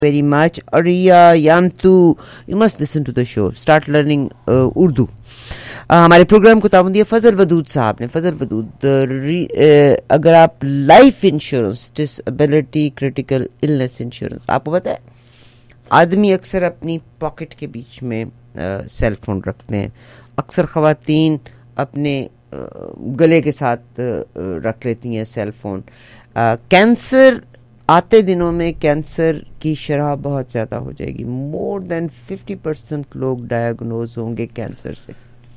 very much. Ariya Yantu, you must listen to the show. Start learning Urdu. ہمارے programme کو تعاون دیا فضل ودود صاحب نے. فضل ودود, اگر آپ life insurance, disability, critical illness insurance, آپ کو پتہ ہے آدمی اکثر اپنی پاکٹ کے بیچ میں سیل فون رکھتے ہیں. اکثر خواتین اپنے گلے کے ساتھ رکھ لیتی ہیں سیل فون. کینسر آتے دنوں میں کینسر کی شرح بہت زیادہ ہو جائے گی. مور دین 50% لوگ ڈائگنوز ہوں گے کینسر سے.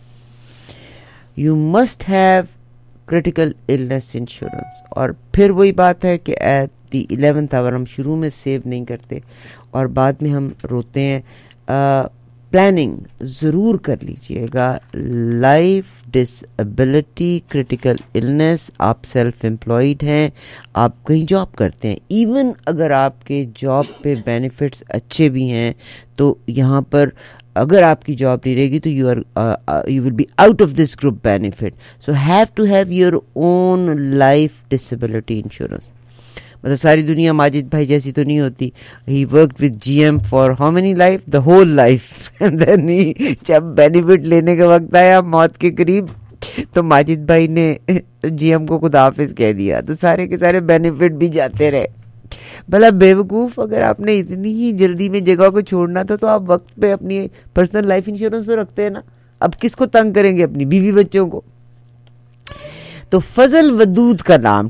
You must have critical illness insurance. اور پھر وہی بات ہے کہ ایٹ دی 11th hour ہم شروع میں سیو نہیں کرتے اور بعد میں ہم روتے ہیں. پلاننگ ضرور کر لیجئے گا. Life, disability, critical illness. آپ سیلف امپلائڈ ہیں, آپ کہیں جاب کرتے ہیں, ایون اگر آپ کے جاب پہ بینیفٹس اچھے بھی ہیں تو یہاں پر اگر آپ کی جاب نہیں رہے گی تو you will be out of this group benefit. So have to have your own life disability insurance. مطلب ساری دنیا ماجد بھائی جیسی تو نہیں ہوتی. He worked with G M for how many life, the whole life. جب بینیفٹ لینے کا وقت آیا موت کے قریب تو ماجد بھائی نے جی ایم کو خدا حافظ کہہ دیا, تو سارے کے سارے بینیفٹ بھی جاتے رہے. بھلا بیوقوف, اگر آپ نے اتنی ہی جلدی میں جگہ کو چھوڑنا تھا تو آپ وقت پہ اپنی پرسنل لائف انشورنس تو رکھتے ہیں نا. اب کس کو تنگ کریں گے, اپنی بیوی بچوں کو. تو فضل ودود کا نام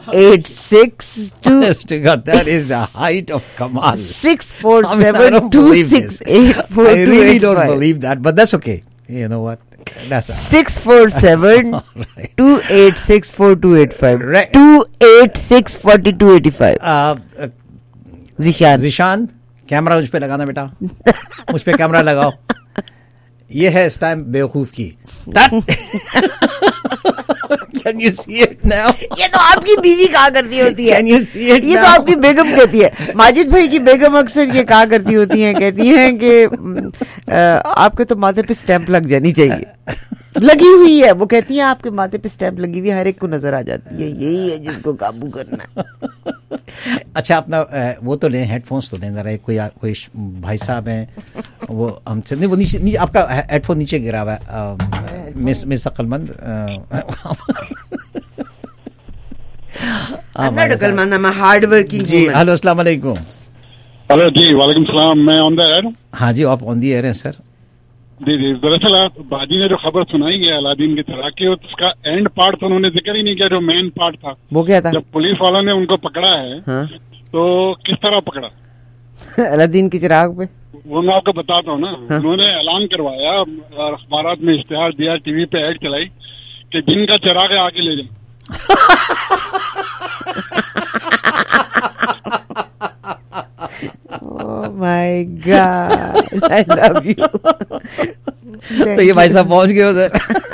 That is the height of Kamal. 647-268-4285. I really don't believe that, but that's okay. You know what? That's 647-286-4285. 286-4285. Zeeshan, camera مجھ پہ لگانا بیٹا, مجھ پہ کیمرہ لگاؤ. یہ ہے اس ٹائم بیوقوف کی. Can you see it now? یہ تو آپ کی بیوی کہا کرتی ہوتی ہے. Can you see it now? یہ تو آپ کی بیگم کہتی ہے. ماجد بھائی کی بیگم اکثر یہ کہا کرتی ہوتی ہیں, کہتی ہیں کہ آپ کے تو ماتھے پہ سٹیمپ لگ جانی چاہیے. لگی ہوئی ہے, وہ کہتی ہیں آپ کے ماتھے پہ سٹیمپ لگی ہوئی ہے, ہر ایک کو نظر آ جاتی ہے. یہی ہے جس کو قابو کرنا ہے. اچھا, اپنا وہ تو لیں, ہیڈ فونس تو لیں ذرا. کوئی بھائی صاحب ہیں وہ ہم سے, نہیں وہ نیچے, آپ کا ہیڈ فون نیچے گرا ہوا ہے. مس عقلمند, عقلمند, میں ہارڈ ورکنگ. جی ہلو, السلام علیکم. ہلو جی وعلیکم السلام. میں آن دا ایئر. ہاں جی, آپ آن دی ایئر ہیں سر. جی جی, دراصل آپ باجی نے جو خبر سنائی ہے علادین کی طرح کی, اس کا اینڈ پارٹ تو انہوں نے ذکر ہی نہیں کیا, جو مین پارٹ تھا. وہ کیا تھا؟ جب پولیس والوں نے ان کو پکڑا ہے تو کس طرح پکڑا علادین کی چراغ پہ؟ وہ میں آپ کو بتاتا ہوں نا. انہوں نے اعلان کروایا, اخبارات میں اشتہار دیا, ٹی وی پہ ایڈ چلائی کہ جن کا چراغ ہے آ کے لے جائیں. Oh my God, I love you. تو یہ بھائی صاحب پہنچ گئے ادھر.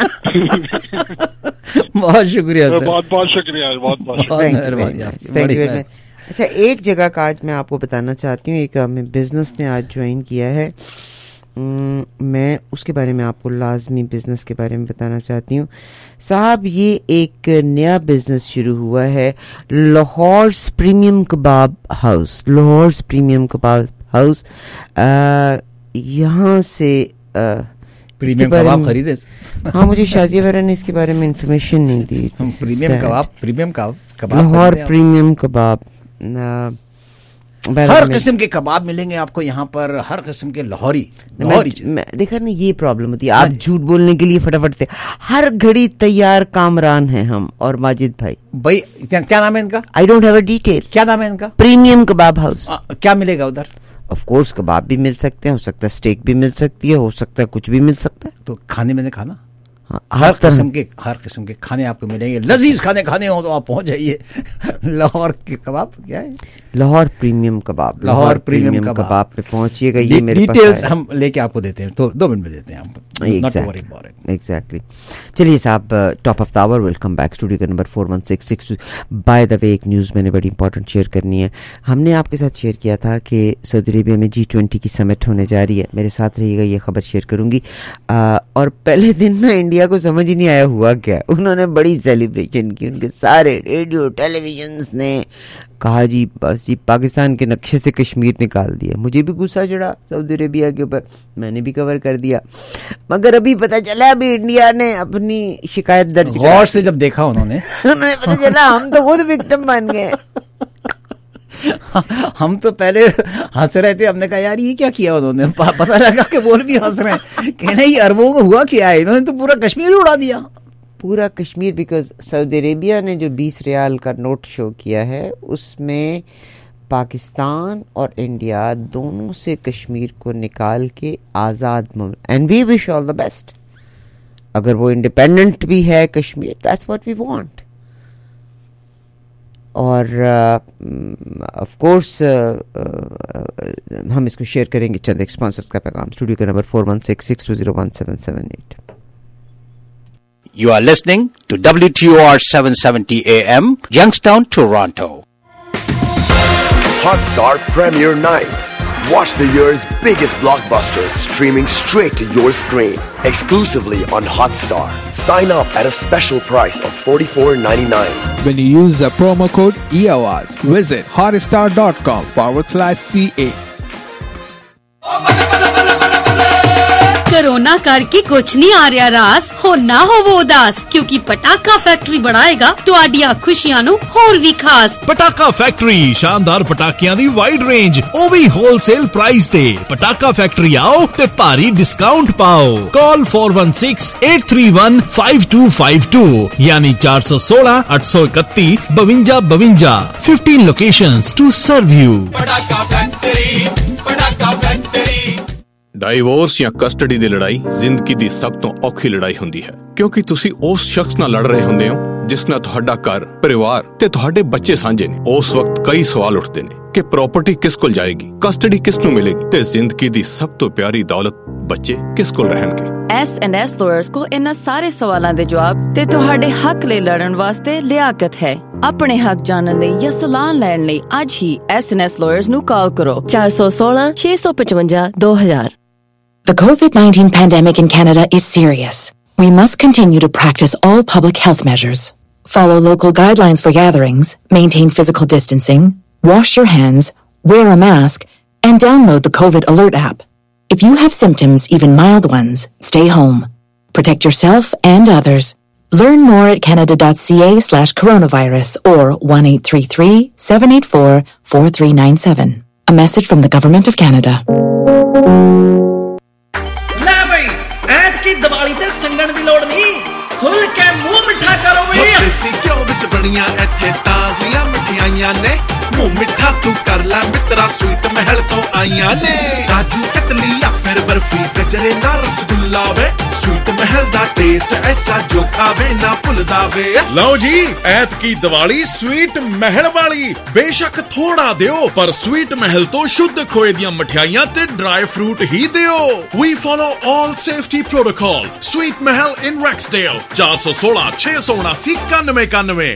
بہت شکریہ سر, بہت بہت شکریہ, بہت بہت مہربانی. اچھا, ایک جگہ کا آج میں آپ کو بتانا چاہتی ہوں. ایک ہمیں بزنس نے آج جوائن کیا ہے, میں اس کے بارے میں آپ کو لازمی بزنس کے بارے میں بتانا چاہتی ہوں. صاحب, یہ ایک نیا بزنس شروع ہوا ہے, Lahore's premium kebab house. Lahore's premium kebab house. یہاں سے پریمیم کباب خریدے. ہاں, مجھے شازیہ ویرا نے اس کے بارے میں انفارمیشن نہیں دی. Premium kebab Lahore premium kebab, ہر قسم کے کباب ملیں گے آپ کو یہاں پر, ہر قسم کے لاہوری. دیکھا نا, یہ پرابلم ہوتی ہے, آپ جھوٹ بولنے کے لیے فٹافٹ ہر گھڑی تیار کامران ہیں ہم اور ماجد بھائی. کیا نام ہے ان کا؟ I don't have a detail. کیا نام ہے ان کا؟ Premium kebab house. کیا ملے گا ادھر؟ آف کورس کباب بھی مل سکتے ہیں, ہو سکتا ہے اسٹیک بھی مل سکتی ہے, ہو سکتا ہے کچھ بھی مل سکتا ہے. تو کھانے میں نے کھانا ہر قسم کے کھانے آپ کو ملیں گے. لذیذ کھانے ہوں تو آپ پہنچ جائیے. لاہور کے کباب کیا ہے؟ Lahore premium kebab. Lahore premium kebab پہ پہنچیے گا. یہ میرے ڈیٹیلز ہم لے کے آپ کو دیتے ہیں, تو 2 منٹ میں دیتے ہیں آپ. ایگزیکٹلی. چلیے صاحب, top of the hour, welcome back. Studio کا نمبر 41662. بائی دا وے, ایک نیوز میں نے بڑی امپورٹنٹ شیئر کرنی ہے. ہم نے آپ کے ساتھ شیئر کیا تھا کہ سعودی عربیہ میں G20 کی سمٹ ہونے جا رہی ہے. میرے ساتھ رہیے گا, یہ خبر شیئر کروں گی. اور پہلے دن نا انڈیا کو سمجھ ہی نہیں آیا ہوا کیا. انہوں نے بڑی سیلیبریشن کی, ان کے سارے ریڈیو ٹیلی ویژنس نے کہا جی بس जी पाकिस्तान के नक्शे से कश्मीर निकाल दिया। मुझे भी गुस्सा चढ़ा सऊदी अरेबिया के ऊपर, मैंने भी कवर कर दिया, मगर अभी पता चला अभी इंडिया ने अपनी शिकायत दर्ज गौर से जब देखा उन्होंने पता चला हम तो खुद विक्टिम बन गए। हम तो पहले हंस रहे थे, हमने कहा यार ये क्या किया उन्होंने, पता लगा कि वो भी हंस रहे हैं कि नहीं अरबों को हुआ क्या है, इन्होंने तो पूरा कश्मीर उड़ा दिया, पूरा कश्मीर। बिकॉज सऊदी अरेबिया ने जो 20 रियाल का नोट शो किया है उसमें पाकिस्तान और इंडिया दोनों से कश्मीर को निकाल के आज़ाद, and we wish all the best. अगर वो इंडिपेंडेंट भी है Kashmir, that's what we want. और ऑफ कोर्स हम इसको शेयर करेंगे चंद स्पॉन्सर्स का पैगाम। स्टूडियो का number 4166201778। You are listening to WTOR 770 AM, Youngstown, Toronto. Hotstar Premier Nights. Watch the year's biggest blockbusters streaming straight to your screen. Exclusively on Hotstar. Sign up at a special price of $44.99. When you use the promo code EOS, visit hotstar.com/CA. Corona करके कुछ नहीं आ रहा रास, हो ना हो वो उदास, क्योंकि पटाखा फैक्ट्री बनाएगा तुहाडियां खुशियां नू होर भी खास। पटाखा फैक्ट्री शानदार पटाकियां दी वाइड रेंज, ओ भी होलसेल प्राइस ते। पटाखा फैक्ट्री आओ ते भारी डिस्काउंट पाओ। कॉल 4168315252 यानी 416 831 5252। 15 locations to serve you. Patakha factory, Patakha factory. Divorce ਜਾਂ ਕਸਟਡੀ ਦੀ ਲੜਾਈ ਜ਼ਿੰਦਗੀ ਦੀ ਸਭ ਤੋਂ ਔਖੀ ਲੜਾਈ ਹੁੰਦੀ ਹੈ, ਕਿਉਂਕਿ ਤੁਸੀਂ ਉਸ ਸ਼ਖਸ ਨਾਲ ਲੜ ਰਹੇ ਹੁੰਦੇ ਹੋ ਜਿਸ ਨਾਲ ਤੁਹਾਡਾ ਘਰ, ਪਰਿਵਾਰ ਤੇ ਤੁਹਾਡੇ ਬੱਚੇ ਸਾਂਝੇ ਨੇ। ਉਸ ਵਕਤ ਕਈ ਸਵਾਲ ਉੱਠਦੇ ਨੇ ਕਿ ਪ੍ਰਾਪਰਟੀ ਕਿਸ ਕੋਲ ਜਾਏਗੀ, ਕਸਟਡੀ ਕਿਸ ਨੂੰ ਮਿਲੇਗੀ ਤੇ ਜ਼ਿੰਦਗੀ ਦੀ ਸਭ ਤੋਂ ਪਿਆਰੀ ਦੌਲਤ ਬੱਚੇ ਕਿਸ ਕੋਲ ਰਹਿਣਗੇ। S&S ਲਾਇਰਸ ਕੋਲ ਇਹਨਾਂ ਸਾਰੇ ਸਵਾਲਾਂ ਦੇ ਜਵਾਬ ਤੇ ਤੁਹਾਡੇ ਹੱਕ ਲਈ ਲੜਨ ਵਾਸਤੇ ਲਿਆਕਤ ਹੈ। ਆਪਣੇ ਹੱਕ ਜਾਣਨ ਲਈ ਜਾਂ ਸਲਾਹ ਲੈਣ ਲਈ ਅੱਜ ਹੀ S&S ਲਾਇਰਸ ਨੂੰ ਕਾਲ ਕਰੋ 416 655 2000। The COVID-19 pandemic in Canada is serious. We must continue to practice all public health measures. Follow local guidelines for gatherings, maintain physical distancing, wash your hands, wear a mask, and download the COVID Alert app. If you have symptoms, even mild ones, stay home. Protect yourself and others. Learn more at canada.ca/coronavirus or 1-833-784-4397. A message from the Government of Canada. Diwali ਤੇ ਸੰਗਣ ਦੀ ਲੋੜ ਨਹੀਂ, ਖੁੱਲ ਕੇ ਮੂੰਹ ਮਿੱਠਾ ਕਰੋ ਵੇ। ਦੇਸੀ ਘਿਓ ਵਿੱਚ ਬਣੀਆਂ ਇੱਥੇ ਤਾਜ਼ੀਆਂ ਮਠਿਆਈਆਂ ਨੇ, ਮੂੰਹ ਮਿੱਠਾ ਤੂੰ ਕਰ ਲੈ ਮਿੱਤਰਾ, ਸਵੀਟ ਮਹਿਲ ਤੋਂ ਆਈਆਂ ਨੇ। ਕਾਜੂ ਕਤਲੀ ਜਾਂ ਫਿਰ ਬਰਫੀ, ਗਜਰੇ ਨਾਲ ਰਸਗੁੱਲਾ ਵੇ, ਸਵੀਟ ਮਹਿਲ ਦਾ ਟੇਸਟ ਐਸਾ ਜੋ ਖਾਵੇ ਨਾ ਭੁੱਲਦਾ ਵੇ। ਲਓ ਜੀ ਐਤਕੀ ਦੀਵਾਲੀ ਸਵੀਟ ਮਹਿਲ ਵਾਲੀ, ਬੇਸ਼ੱਕ ਥੋੜਾ ਦਿਓ ਪਰ ਸਵੀਟ ਮਹਿਲ ਤੋਂ ਸ਼ੁੱਧ ਖੋਏ ਦੀਆਂ ਮਠਿਆਈਆਂ ਤੇ ਡਰਾਈ ਫਰੂਟ ਹੀ ਦਿਓ। We follow all safety protocol. Sweet Mahal in Rexdale 416 679 9191।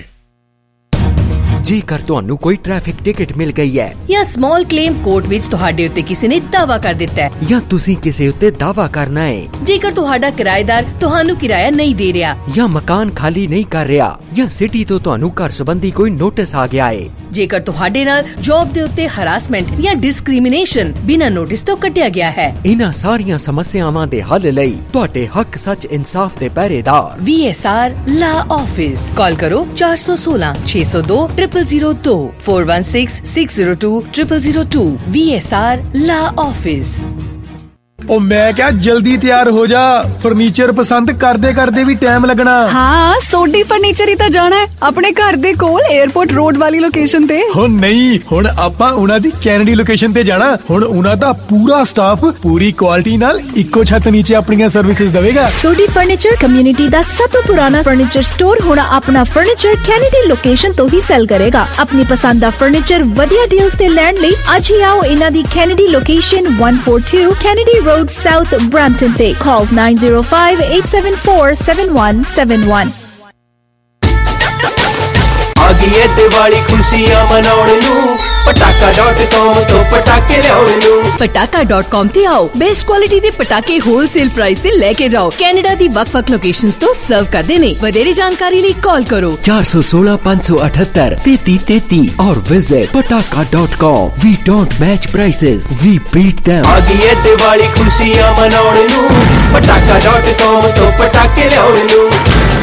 ਜੇਕਰ ਤੁਹਾਨੂੰ ਕੋਈ ਟ੍ਰੈਫਿਕ ਟਿਕਟ ਮਿਲ ਗਈ ਹੈ ਜਾਂ ਸਮਾਲ ਕਲੇਮ ਕੋਰਟ ਵਿੱਚ ਤੁਹਾਡੇ ਉੱਤੇ ਕਿਸੇ ਨੇ ਦਾਅਵਾ ਕਰ ਦਿੱਤਾ ਹੈ, ਜਾਂ ਤੁਸੀਂ ਕਿਸੇ ਉੱਤੇ ਦਾਅਵਾ ਕਰਨਾ ਹੈ, ਜੇਕਰ ਤੁਹਾਡਾ ਕਿਰਾਏਦਾਰ ਤੁਹਾਨੂੰ ਕਿਰਾਇਆ ਨਹੀਂ ਦੇ ਰਿਹਾ, ਜਾਂ ਮਕਾਨ ਖਾਲੀ ਨਹੀਂ ਕਰ ਰਿਹਾ, ਜਾਂ ਸਿਟੀ ਤੋਂ ਤੁਹਾਨੂੰ ਘਰ ਸੰਬੰਧੀ ਕੋਈ ਨੋਟਿਸ ਆ ਗਿਆ ਹੈ, ਜੇਕਰ ਤੁਹਾਡੇ ਨਾਲ ਜੌਬ ਦੇ ਉੱਤੇ ਹਰਾਸਮੈਂਟ ਜਾਂ ਡਿਸਕ੍ਰਿਮੀਨੇਸ਼ਨ ਬਿਨਾਂ ਨੋਟਿਸ ਤੋਂ ਕੱਟਿਆ ਗਿਆ ਹੈ, ਇਹਨਾਂ ਸਾਰੀਆਂ ਸਮੱਸਿਆਵਾਂ ਦੇ ਹੱਲ ਲਈ ਤੁਹਾਡੇ ਹੱਕ ਸੱਚ ਇਨਸਾਫ ਦੇ ਪਹਿਰੇਦਾਰ VSR ਲਾ ਆਫਿਸ। ਕਾਲ ਕਰੋ 416 602 0002 416 602 0002। VSR ਲਾ ਆਫਿਸ। ਉਹ ਮੈਂ ਕਿਹਾ ਜਲਦੀ ਤਿਆਰ ਹੋ ਜਾ, ਫਰਨੀਚਰ ਪਸੰਦ ਕਰਦੇ ਕਰਦੇ ਵੀ ਟਾਈਮ ਲੱਗਣਾ। ਹਾਂ ਸੋਢੀ ਫਰਨੀਚਰ ਹੀ ਤਾਂ ਜਾਣਾ ਹੈ ਆਪਣੇ ਘਰ ਦੇ ਕੋਲ 에어ਪੋਰਟ ਰੋਡ ਵਾਲੀ ਲੋਕੇਸ਼ਨ ਤੇ। ਹੋ ਨਹੀਂ, ਹੁਣ ਆਪਾਂ ਉਹਨਾਂ ਦੀ ਕੈਨੇਡੀ ਲੋਕੇਸ਼ਨ ਤੇ ਜਾਣਾ। ਹੁਣ ਉਹਨਾਂ ਦਾ ਪੂਰਾ ਸਟਾਫ ਪੂਰੀ ਕੁਆਲਿਟੀ ਨਾਲ ਇੱਕੋ ਛੱਤ ਨੀਚੇ ਆਪਣੀਆਂ ਸਰਵਿਸਿਜ਼ ਦੇਵੇਗਾ। ਸੋਢੀ ਫਰਨੀਚਰ ਕਮਿਊਨਿਟੀ ਦਾ ਸਭ ਤੋਂ ਪੁਰਾਣਾ ਫਰਨੀਚਰ ਸਟੋਰ ਹੁਣ ਆਪਣਾ ਫਰਨੀਚਰ ਕੈਨੇਡੀ ਲੋਕੇਸ਼ਨ ਤੋਂ ਹੀ ਸੈਲ ਕਰੇਗਾ। ਆਪਣੀ ਪਸੰਦ ਦਾ ਫਰਨੀਚਰ ਵਧੀਆ ਡੀਲਸ ਤੇ ਲੈਣ ਲਈ ਅੱਜ ਹੀ ਆਓ ਇਹਨਾਂ ਦੀ Kennedy location 142 Kennedy Road South Brampton ਤੇ। Call 905-874-7171। ਆ ਗਈ ਏ ਦੀਵਾਲੀ ਖੁਸ਼ੀਆਂ ਮਨਾਉਣ ਨੂੰ ਪਟਾਕਾ.com ਤੋਂ ਪਟਾਕੇ ਲਿਆਉਣ ਨੂੰ ਪਟਾਕਾ.com ਤੇ ਆਓ ਬੈਸਟ ਕੁਆਲਿਟੀ ਦੇ ਪਟਾਕੇ ਹੋਲਸੇਲ ਪ੍ਰਾਈਸ ਤੇ ਲੈ ਕੇ ਜਾਓ ਕੈਨੇਡਾ ਦੀ ਵੱਖ-ਵੱਖ ਲੋਕੇਸ਼ਨਸ ਤੋਂ ਸਰਵ ਕਰਦੇ ਨੇ ਵਧੇਰੇ ਜਾਣਕਾਰੀ ਲਈ ਕਾਲ ਕਰੋ 416 578 3333 और visit pataka.com. We don't match prices, we beat them. ਆ ਗਈ ਏ ਦੀਵਾਲੀ ਖੁਸ਼ੀਆਂ ਮਨਾਉਣ ਨੂੰ ਪਟਾਕਾ.com ਤੋਂ ਪਟਾਕੇ ਲਿਆਉਣ ਨੂੰ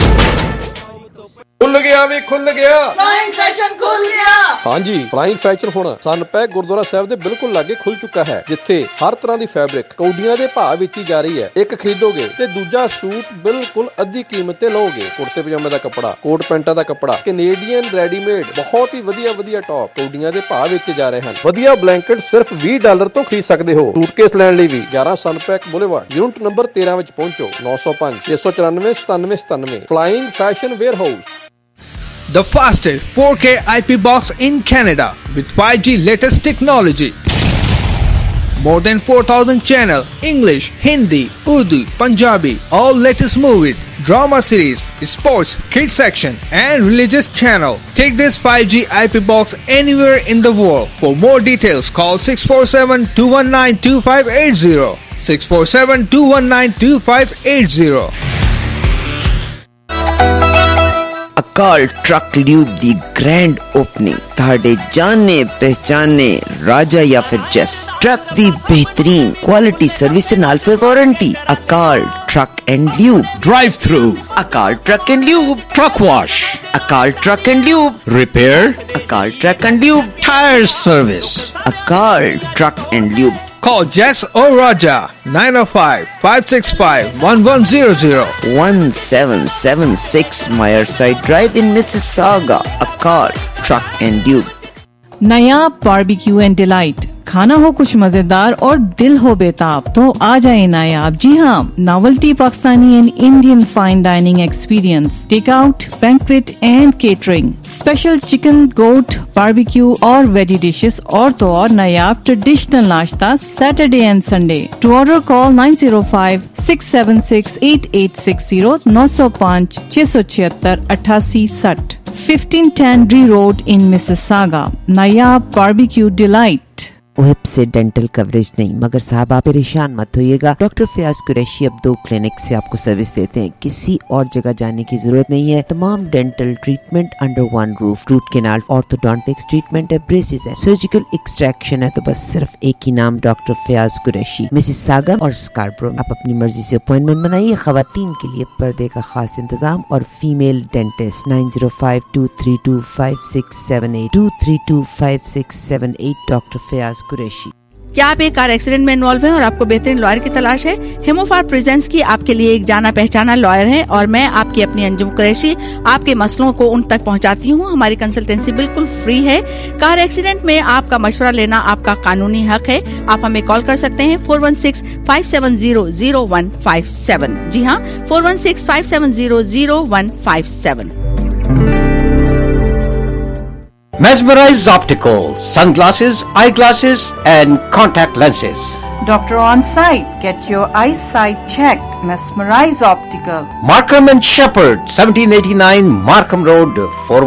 ਖੁੱਲ ਗਿਆ ਵੀ ਖੁੱਲ ਗਿਆ ਫਲਾਈਂਗ ਫੈਸ਼ਨ ਖੁੱਲ ਗਿਆ ਹਾਂਜੀ ਫਲਾਈਂਗ ਫੈਸ਼ਨ ਹੁਣ ਸਨਪੈਕ ਗੁਰਦੁਆਰਾ ਸਾਹਿਬ ਦੇ ਬਿਲਕੁਲ ਲਾਗੇ ਖੁੱਲ ਚੁੱਕਾ ਹੈ ਜਿੱਥੇ ਹਰ ਤਰ੍ਹਾਂ ਦੀ ਫੈਬਰਿਕ ਕੌਡੀਆਂ ਦੇ ਭਾਅ ਵਿੱਚ ਹੀ ਜਾ ਰਹੀ ਹੈ ਇੱਕ ਖਰੀਦੋਗੇ ਤੇ ਦੂਜਾ ਸੂਟ ਬਿਲਕੁਲ ਅੱਧੀ ਕੀਮਤ ਤੇ ਲਓਗੇ ਕੁੜਤੇ ਪਜਾਮੇ ਦਾ ਕੱਪੜਾ ਕੋਟ ਪੈਂਟਾਂ ਦਾ ਕੱਪੜਾ ਕੈਨੇਡੀਅਨ ਰੈਡੀਮੇਡ ਬਹੁਤ ਹੀ ਵਧੀਆ ਟੌਪ ਕੌਡੀਆਂ ਦੇ ਭਾਅ ਵਿੱਚ ਜਾ ਰਹੇ ਹਨ ਵਧੀਆ ਬਲੈਂਕਟ ਸਿਰਫ $20 ਤੋਂ ਖਰੀਦ ਸਕਦੇ ਹੋ ਸੂਟਕੇਸ ਲੈਣ ਲਈ ਵੀ 11 ਸਨਪੈਕ ਬੁਲੇਵਾਰਡ ਯੂਨਿਟ ਨੰਬਰ 13 ਵਿੱਚ ਪਹੁੰਚੋ 905 694 9797 flying fashion warehouse The fastest 4K IP box in Canada with 5G latest technology. More than 4,000 channel, English, Hindi, Urdu, Punjabi, all latest movies, drama series, sports, kids section and religious channel. Take this 5G IP box anywhere in the world. For more details, call 647-219-2580. 647-219-2580. Akal truck lube ਦੀ grand opening ਤੁਹਾਡੇ ਜਾਣੇ ਪਹਿਚਾਨੇ ਰਾਜਾ ਜਾਂ ਫਿਰ ਜੈਸ truck ਦੀ ਬਿਹਤਰੀਨ quality service ਦੇ ਨਾਲ ਫਿਰ warranty Akal truck and lube Drive through Akal truck and lube truck wash Akal truck and lube repair Akal truck and lube tire service Akal truck and lube Call Jess or Raja 905-565-1100 1776 Meyerside Drive in Mississauga. Akal Truck and Lube. Nayab barbecue and delight खाना हो कुछ मजेदार और दिल हो बेताब तो आ जाए नायाब जी हाँ novelty Pakistani and Indian fine dining experience take out banquet and catering special chicken goat barbecue और वेजी डिशेस और तो और नायाब ट्रेडिशनल नाश्ता Saturday and Sunday to order call 905-676-8860 905-676-8860 1510 Dree Road in Mississauga. Nayab Barbecue Delight. हिप से dental coverage नहीं मगर साहब आप परेशान मत होइएगा डॉक्टर फयाज कुरैशी अब 2 क्लिनिक से आपको सर्विस देते हैं किसी और जगह जाने की जरूरत नहीं है तमाम dental treatment under one roof root canal orthodontics treatment है ब्रेसेस है सर्जिकल एक्सट्रैक्शन है तो बस सिर्फ एक ही नाम डॉक्टर फयाज कुरैशी मिसिसागा और स्कार्बरो आप अपनी मर्जी से अपॉइंटमेंट बनाइए खवातीन के लिए पर्दे का खास इंतजाम और female dentist 905-232-5678 232-5678 doctor Fayaz Qureshi. क्या आप एक कार एक्सीडेंट में इन्वॉल्व हैं और आपको बेहतरीन लॉयर की तलाश है? हेमोफार प्रेजेंस की आपके लिए एक जाना पहचाना लॉयर है और मैं आपकी अपनी अंजुम कुरैशी आपके मसलों को उन तक पहुंचाती हूं। हमारी कंसल्टेंसी बिल्कुल फ्री है। कार एक्सीडेंट में आपका मशवरा लेना आपका कानूनी हक है। आप हमें कॉल कर सकते हैं 416-570-0157। जी हाँ 416-570-0157। Mesmerize Optical, sunglasses, eyeglasses and contact lenses. Doctor on site. Get your eyesight checked. Mesmerize Optical. Markham and Shepherd, 1789 Markham Road,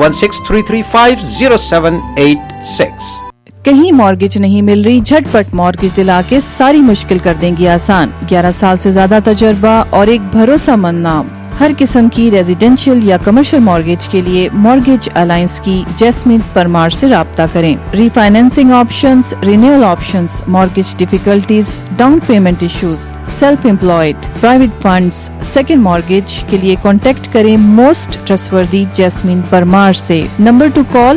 416-335-0786. कहीं मॉर्गेज नहीं मिल रही झटपट मॉर्गेज दिला के सारी मुश्किल कर देंगी आसान 11 साल से ज्यादा तजर्बा और एक भरोसेमंद नाम हर किस्म की रेजिडेंशियल या कमर्शियल मॉर्गेज के लिए मॉर्गेज अलायंस की जैस्मिन परमार से राब्ता करें। Refinancing options, renewal options, mortgage difficulties, down payment issues, self employed, private funds, second mortgage के लिए कॉन्टेक्ट करें मोस्ट ट्रस्टवर्दी जैस्मिन परमार से। Number to call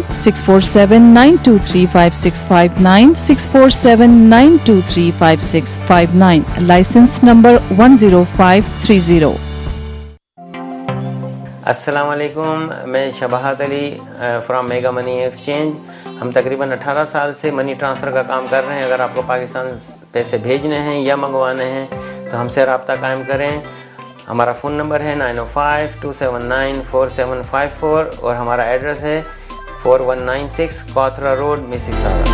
647-923-5659 647-923-5659 licence number 10530। अस्सलाम वालेकुम, मैं Shabahat Ali from mega money exchange. हम तकरीबन 18 साल से मनी ट्रांसफ़र का काम कर रहे हैं। अगर आपको पाकिस्तान पैसे भेजने हैं या मंगवाने हैं तो हमसे रब्ता कायम करें। हमारा फ़ोन नंबर है 905-279-4754 और हमारा एड्रेस है 4196 कॉथरा रोड मिसिसागा।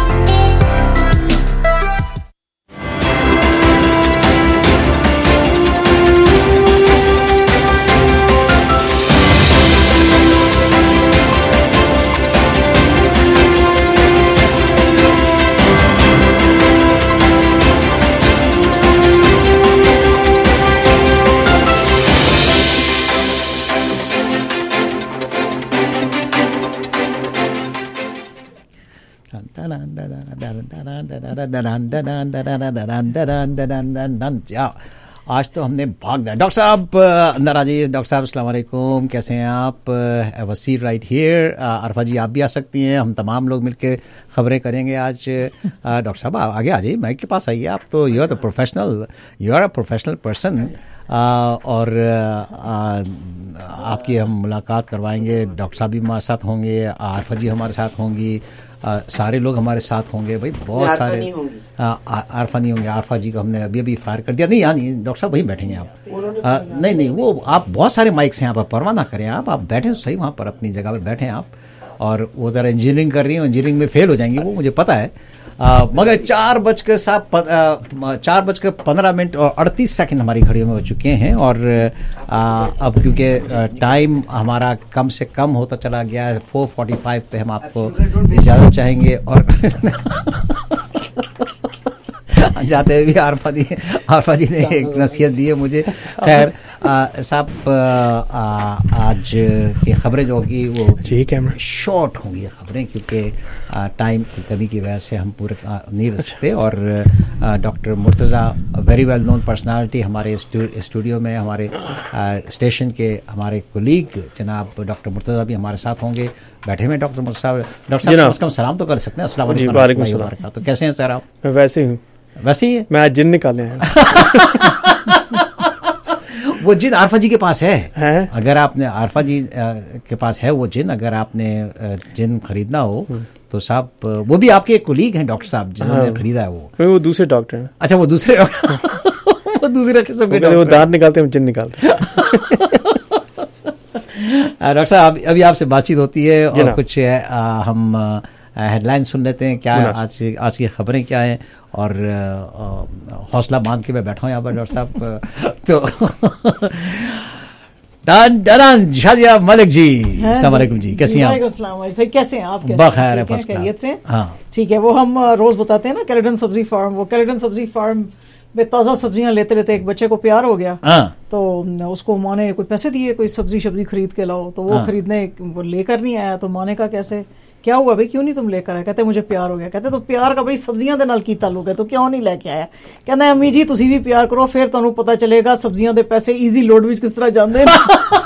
आज तो हमने भाग दिया. डॉक्टर साहब अंदर आ जाइए. डॉक्टर साहब अस्सलाम वालेकुम, कैसे हैं आप? Wasir right here. अरफा जी आप भी आ सकती हैं, हम तमाम लोग मिलकर खबरें करेंगे आज. डॉक्टर साहब आगे आ जाइए, माइक के पास आइए. आप तो you are a professional person. और आपकी हम मुलाकात करवाएंगे. डॉक्टर साहब भी हमारे साथ होंगे, आरफा जी हमारे साथ होंगी, सारे लोग हमारे साथ होंगे. भाई बहुत सारे. आरफा नहीं होंगे, आरफा जी को हमने अभी फायर कर दिया. नहीं नहीं डॉक्टर साहब वहीं बैठेंगे आप. नहीं वो आप बहुत सारे माइक्स हैं, आप परवाह ना करें. आप बैठें तो सही वहाँ पर अपनी जगह पर बैठें आप. और वो ज़रा इंजीनियरिंग कर रही हैं, इंजीनियरिंग में फेल हो जाएंगी वो मुझे पता है. मगर 4:15 और 38 सेकंड हमारी घड़ियों में हो चुके हैं. और अब क्योंकि टाइम हमारा कम से कम होता चला गया है, 4:45 पे हम आपको इजाज़त चाहेंगे. और जाते हुए भी आरफा जी ने एक नसीहत दी है मुझे. खैर साहब आज की खबरें जो होगी वो शॉर्ट होंगी खबरें, क्योंकि टाइम की कमी की वजह से हम पूरे नहीं रह सकते. और doctor Murtaza very well known personality हमारे स्टूडियो में, हमारे स्टेशन के हमारे कोलीग जनाब डॉक्टर मुर्तज़ा भी हमारे साथ होंगे. बैठे हुए डॉक्टर मुर्तज़ा. डॉक्टर साहब कम सलाम तो कर सकते हैं. अस्सलाम वालेकुम. तो कैसे हैं सर आप? वैसे ही वैसे ही मैं आज जिन निकाले हैं. वो जिन आरफा जी के पास है. अगर आपने आरफा जी के पास है वो जिन, अगर आपने जिन खरीदना हो तो साहब वो भी आपके कोलीग हैं डॉक्टर साहब जिन्होंने खरीदा है. वो दूसरे डॉक्टर हैं. अच्छा वो दूसरे वो दूसरे किस्म के डॉक्टर. वो दांत निकालते हैं, जिन निकालते हैं. डॉक्टर साहब अभी आपसे बातचीत होती है और कुछ हम हेडलाइन सुन लेते हैं. क्या आज की खबरें क्या हैं? और हौसला बांध के मैं बैठा हूँ यहाँ पर डॉक्टर साहब. तो शादिया मलिक जी, अस्सलाम वालेकुम जी, कैसी हैं आप? कैसे हैं आप? बखैर है, खैरियत से? ठीक है. वो हम रोज बताते हैं ना कैलेडन सब्जी फार्म. वो कैलेडन सब्जी फार्म में ताज़ा सब्जियां लेते लेते एक बच्चे को प्यार हो गया. तो उसको माँ ने कोई पैसे दिए, कोई सब्जी खरीद के लाओ. तो वो खरीदने वो लेकर नहीं आया. तो माँ ने कहा कैसे, क्या हुआ भाई, क्यों नहीं तुम लेकर आए? कहते मुझे प्यार हो गया. कहते तो प्यार का भाई सब्जियां दे नाल की ताल्लुक है, तो क्यों नहीं लेके आया? कहते अम्मी जी तुसी भी प्यार करो, फिर तुहानू पता चलेगा सब्जियां दे पैसे ईजी लोड विच किस तरह जांदे ने.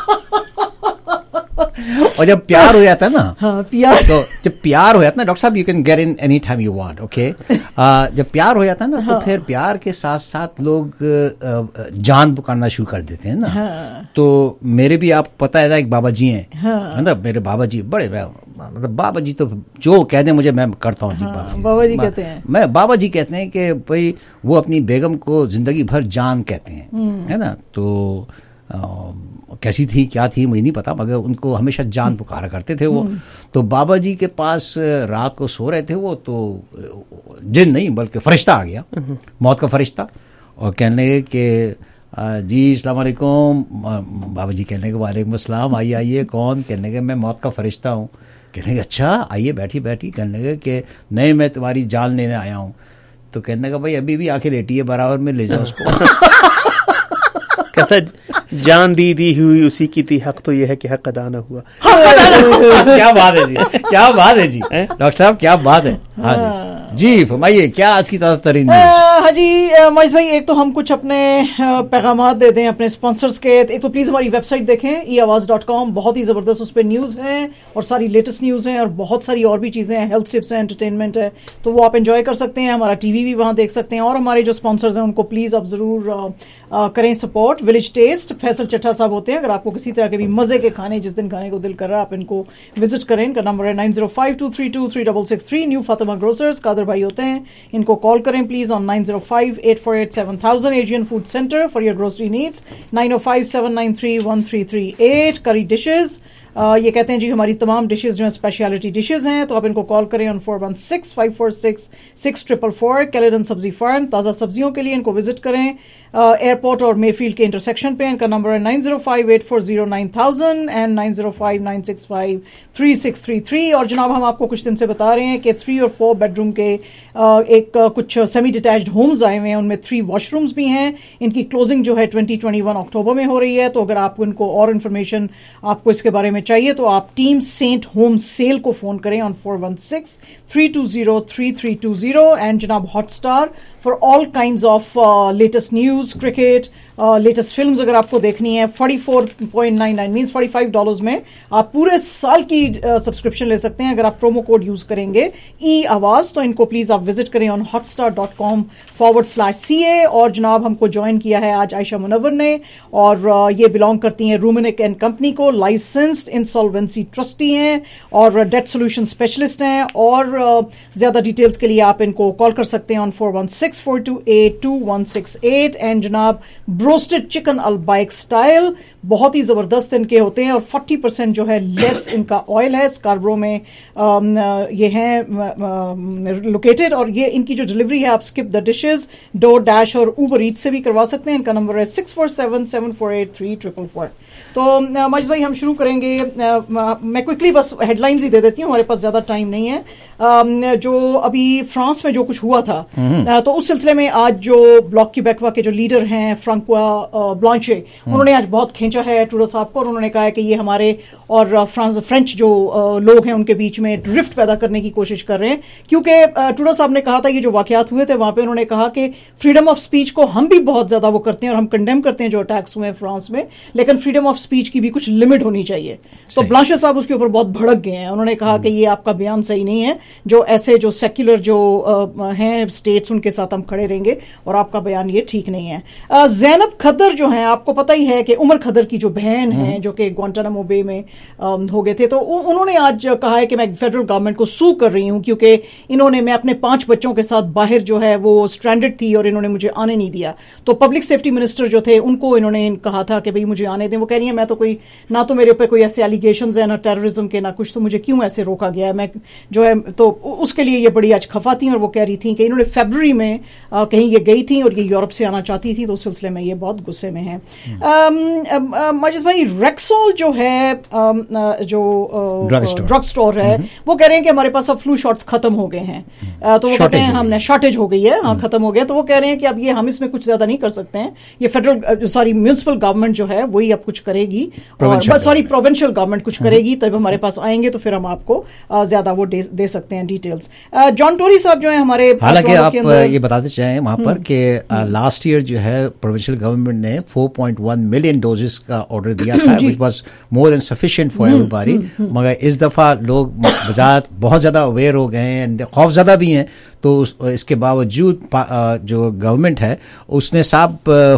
और जब प्यार हो जाता है ना, तो जब प्यार हो जाता है ना डॉक्टर साहब, you can get in any time you want. Okay. जब प्यार हो जाता है ना तो फिर प्यार के साथ साथ लोग जान पुकारना शुरू कर देते हैं ना. तो मेरे भी आप पता है एक बाबा जी हैं. मतलब मेरे बाबा जी बड़े, मतलब बाबा जी तो जो कह दें मुझे मैं करता हूँ. बाबा जी कहते हैं, मैं बाबा जी कहते हैं कि भाई वो अपनी बेगम को जिंदगी भर जान कहते हैं, है ना. तो कैसी थी क्या थी मुझे नहीं पता, मगर उनको हमेशा जान पुकारा करते थे वो. तो बाबा जी के पास रात को सो रहे थे वो, तो जिन नहीं बल्कि फरिश्ता आ गया, मौत का फरिश्ता. और कहने लगे कि जी अस्सलाम वालेकुम. बाबा जी कहने के वालेकुम अस्सलाम, आइए आइए. कौन? कहने के मैं मौत का फरिश्ता हूँ. कहने के अच्छा आइए बैठी. कहने लगे कि नहीं मैं तुम्हारी जान लेने आया हूँ. तो कहने का भाई अभी भी आके लेटी है बराबर में, ले जाओ उसको. कहता जान दी हुई उसी की थी, हक तो ये है कि हक अदा न हुआ. क्या बात है जी, क्या बात है जी डॉक्टर साहब, क्या बात है. हाँ जी फरमाइए क्या आज की ताज़ा तरीन न्यूज़? हाँ जी महेश भाई, एक तो हम कुछ अपने पैगामात दे दें अपने स्पॉन्सर्स के. एक तो प्लीज हमारी वेबसाइट देखें eawaz.com, बहुत ही जबरदस्त उस पर न्यूज़ हैं और सारी लेटेस्ट न्यूज़ हैं और बहुत सारी और भी चीज़ें हैं, हेल्थ टिप्स हैं, एंटरटेनमेंट है, तो वो आप एंजॉय कर सकते हैं. हमारा टीवी भी वहाँ देख सकते हैं. और हमारे जो स्पॉन्सर्स हैं उनको प्लीज आप जरूर करें सपोर्ट. विलेज टेस्ट फैसल चट्टा साहब होते हैं. अगर आपको किसी तरह के भी मजे के खाने जिस दिन खाने को दिल कर रहा है आप इनको विजिट करें. इनका नंबर है 9052323663. न्यू फातिमा ग्रोसर्स कादर भाई होते हैं, इनको कॉल करें please on 9058487000. Asian food centre for your grocery needs 9057931338. Curry dishes ये कहते हैं जी हमारी तमाम डिशेज जो है स्पेशलिटी डिशेज हैं, तो आप इनको कॉल करें ऑन 4165466444. कैलेडन सब्जी फार्म, ताज़ा सब्जियों के लिए इनको विजिट करें एयरपोर्ट और मेफील्ड के इंटरसेक्शन पे. इनका नंबर है 9058409000 एंड 9059653633. और जनाब हम आपको कुछ दिन से बता रहे हैं कि 3 और 4 बेडरूम के एक कुछ सेमी डिटैच्ड होम्स आए हुए हैं, उनमें 3 वॉशरूम्स भी हैं. इनकी क्लोजिंग जो है 2021 अक्टूबर में हो रही है. तो अगर आप इनको और इन्फॉर्मेशन आपको इसके बारे में चाहिए तो आप टीम सेंट होम सेल को फोन करें ऑन 416-320-3320. एंड जनाब Hotstar for all kinds of latest news, cricket, latest films अगर आपको देखनी है, $44.99 मीन्स $45 में आप पूरे साल की सब्सक्रिप्शन ले सकते हैं अगर आप प्रोमो कोड यूज करेंगे ई आवाज. तो इनको प्लीज आप विजिट करें ऑन hotstar.com/CA. और जनाब हमको ज्वाइन किया है आज आयशा मुनव्वर ने, और ये बिलोंग करती हैं रूमेनिक एंड कंपनी को, लाइसेंस्ड इंसॉल्वेंसी ट्रस्टी हैं और डेट सोल्यूशन स्पेशलिस्ट हैं. और ज्यादा डिटेल्स के लिए आप इनको कॉल कर सकते हैं ऑन 416-428-2168. एंड जनाब ब्रोस्टेड चिकन अलबाइक स्टाइल बहुत ही जबरदस्त इनके होते हैं और 40% जो है लेस इनका ऑयल है. स्कार्बरो में ये हैं लोकेटेड, और ये इनकी जो डिलीवरी है आप skip the dishes, door dash और उबर ईट से भी करवा सकते हैं. इनका नंबर है 6477483444. तो माजिद भाई हम शुरू करेंगे. मैं क्विकली बस हेडलाइंस ही दे देती हूँ, हमारे पास ज्यादा टाइम नहीं है. जो अभी फ्रांस में जो कुछ हुआ था तो उस सिलसिले में आज जो ब्लॉक क्यूबेक के जो लीडर हैं फ्रांकुआ ब्लांचे, उन्होंने आज बहुत खींचा है ट्रूडो साहब को, और उन्होंने कहा है कि ये हमारे और फ्रेंच जो लोग हैं उनके बीच में ड्रिफ्ट पैदा करने की कोशिश कर रहे हैं. क्योंकि ट्रूडो साहब ने कहा था ये जो वाकयात हुए थे वहां पे उन्होंने कहा कि फ्रीडम ऑफ स्पीच को हम भी बहुत ज्यादा वो करते हैं और हम कंडेम करते हैं जो अटैक्स हुए हैं फ्रांस में, लेकिन फ्रीडम ऑफ स्पीच की भी कुछ लिमिट होनी चाहिए. तो ब्लांचे साहब उसके ऊपर बहुत भड़क गए हैं. उन्होंने कहा कि ये आपका बयान सही नहीं है, जो ऐसे जो सेक्युलर जो हैं स्टेट्स उनके साथ हम खड़े रहेंगे और आपका बयान ये ठीक नहीं है. ज़ैनब खदर जो हैं, आपको पता ही है कि उमर खदर की जो बहन है जो कि ग्वांटानामो बे में हो गए थे, तो उन्होंने आज कहा है कि मैं फेडरल गवर्नमेंट को सू कर रही हूं क्योंकि मैं अपने 5 बच्चों के साथ बाहर जो है वो स्ट्रैंडेड थी और इन्होंने मुझे आने नहीं दिया. तो पब्लिक सेफ्टी मिनिस्टर जो थे उनको इन्होंने कहा था कि भाई मुझे आने दें. वो कह रही है मैं तो कोई, ना तो मेरे ऊपर कोई ऐसे एलिगेशंस है ना टेररिज्म के ना कुछ, तो मुझे क्यों ऐसे रोका गया है. मैं जो है तो उसके लिए ये बड़ी आज खफा थी और वो कह रही थी कि इन्होंने फरवरी में कहीं ये गई थी और ये यूरोप से आना चाहती थी, तो उस सिलसिले में ये बहुत गुस्से में है. माजिद भाई रेक्सोल जो है जो ड्रग स्टोर है वो कह रहे हैं कि हमारे पास अब फ्लू शॉट्स खत्म हो गए हैं. तो वो कहते हैं हमने शॉर्टेज हो गई है, हाँ खत्म हो गया. तो वो कह रहे हैं कि अब ये हम इसमें कुछ ज्यादा नहीं कर सकते हैं, ये म्युनिसिपल गवर्नमेंट जो है वही अब कुछ करेगी, प्रोविंशियल गवर्नमेंट कुछ करेगी, तब हमारे पास आएंगे तो फिर हम आपको ज्यादा वो दे सकते हैं डिटेल्स. जॉन टोरी साहब जो है हमारे, हालांकि आप ये बताते चाहें वहां पर कि लास्ट ईयर जो है प्रोविंशियल गवर्नमेंट ने 4.1 मिलियन डोजेस का ऑर्डर दिया था, which was more than sufficient for everybody. मगर इस दफा लोग बहुत ज्यादा अवेयर हो गए हैं, खौफजदा भी हैं. तो इसके बावजूद जो गवर्नमेंट है उसने साहब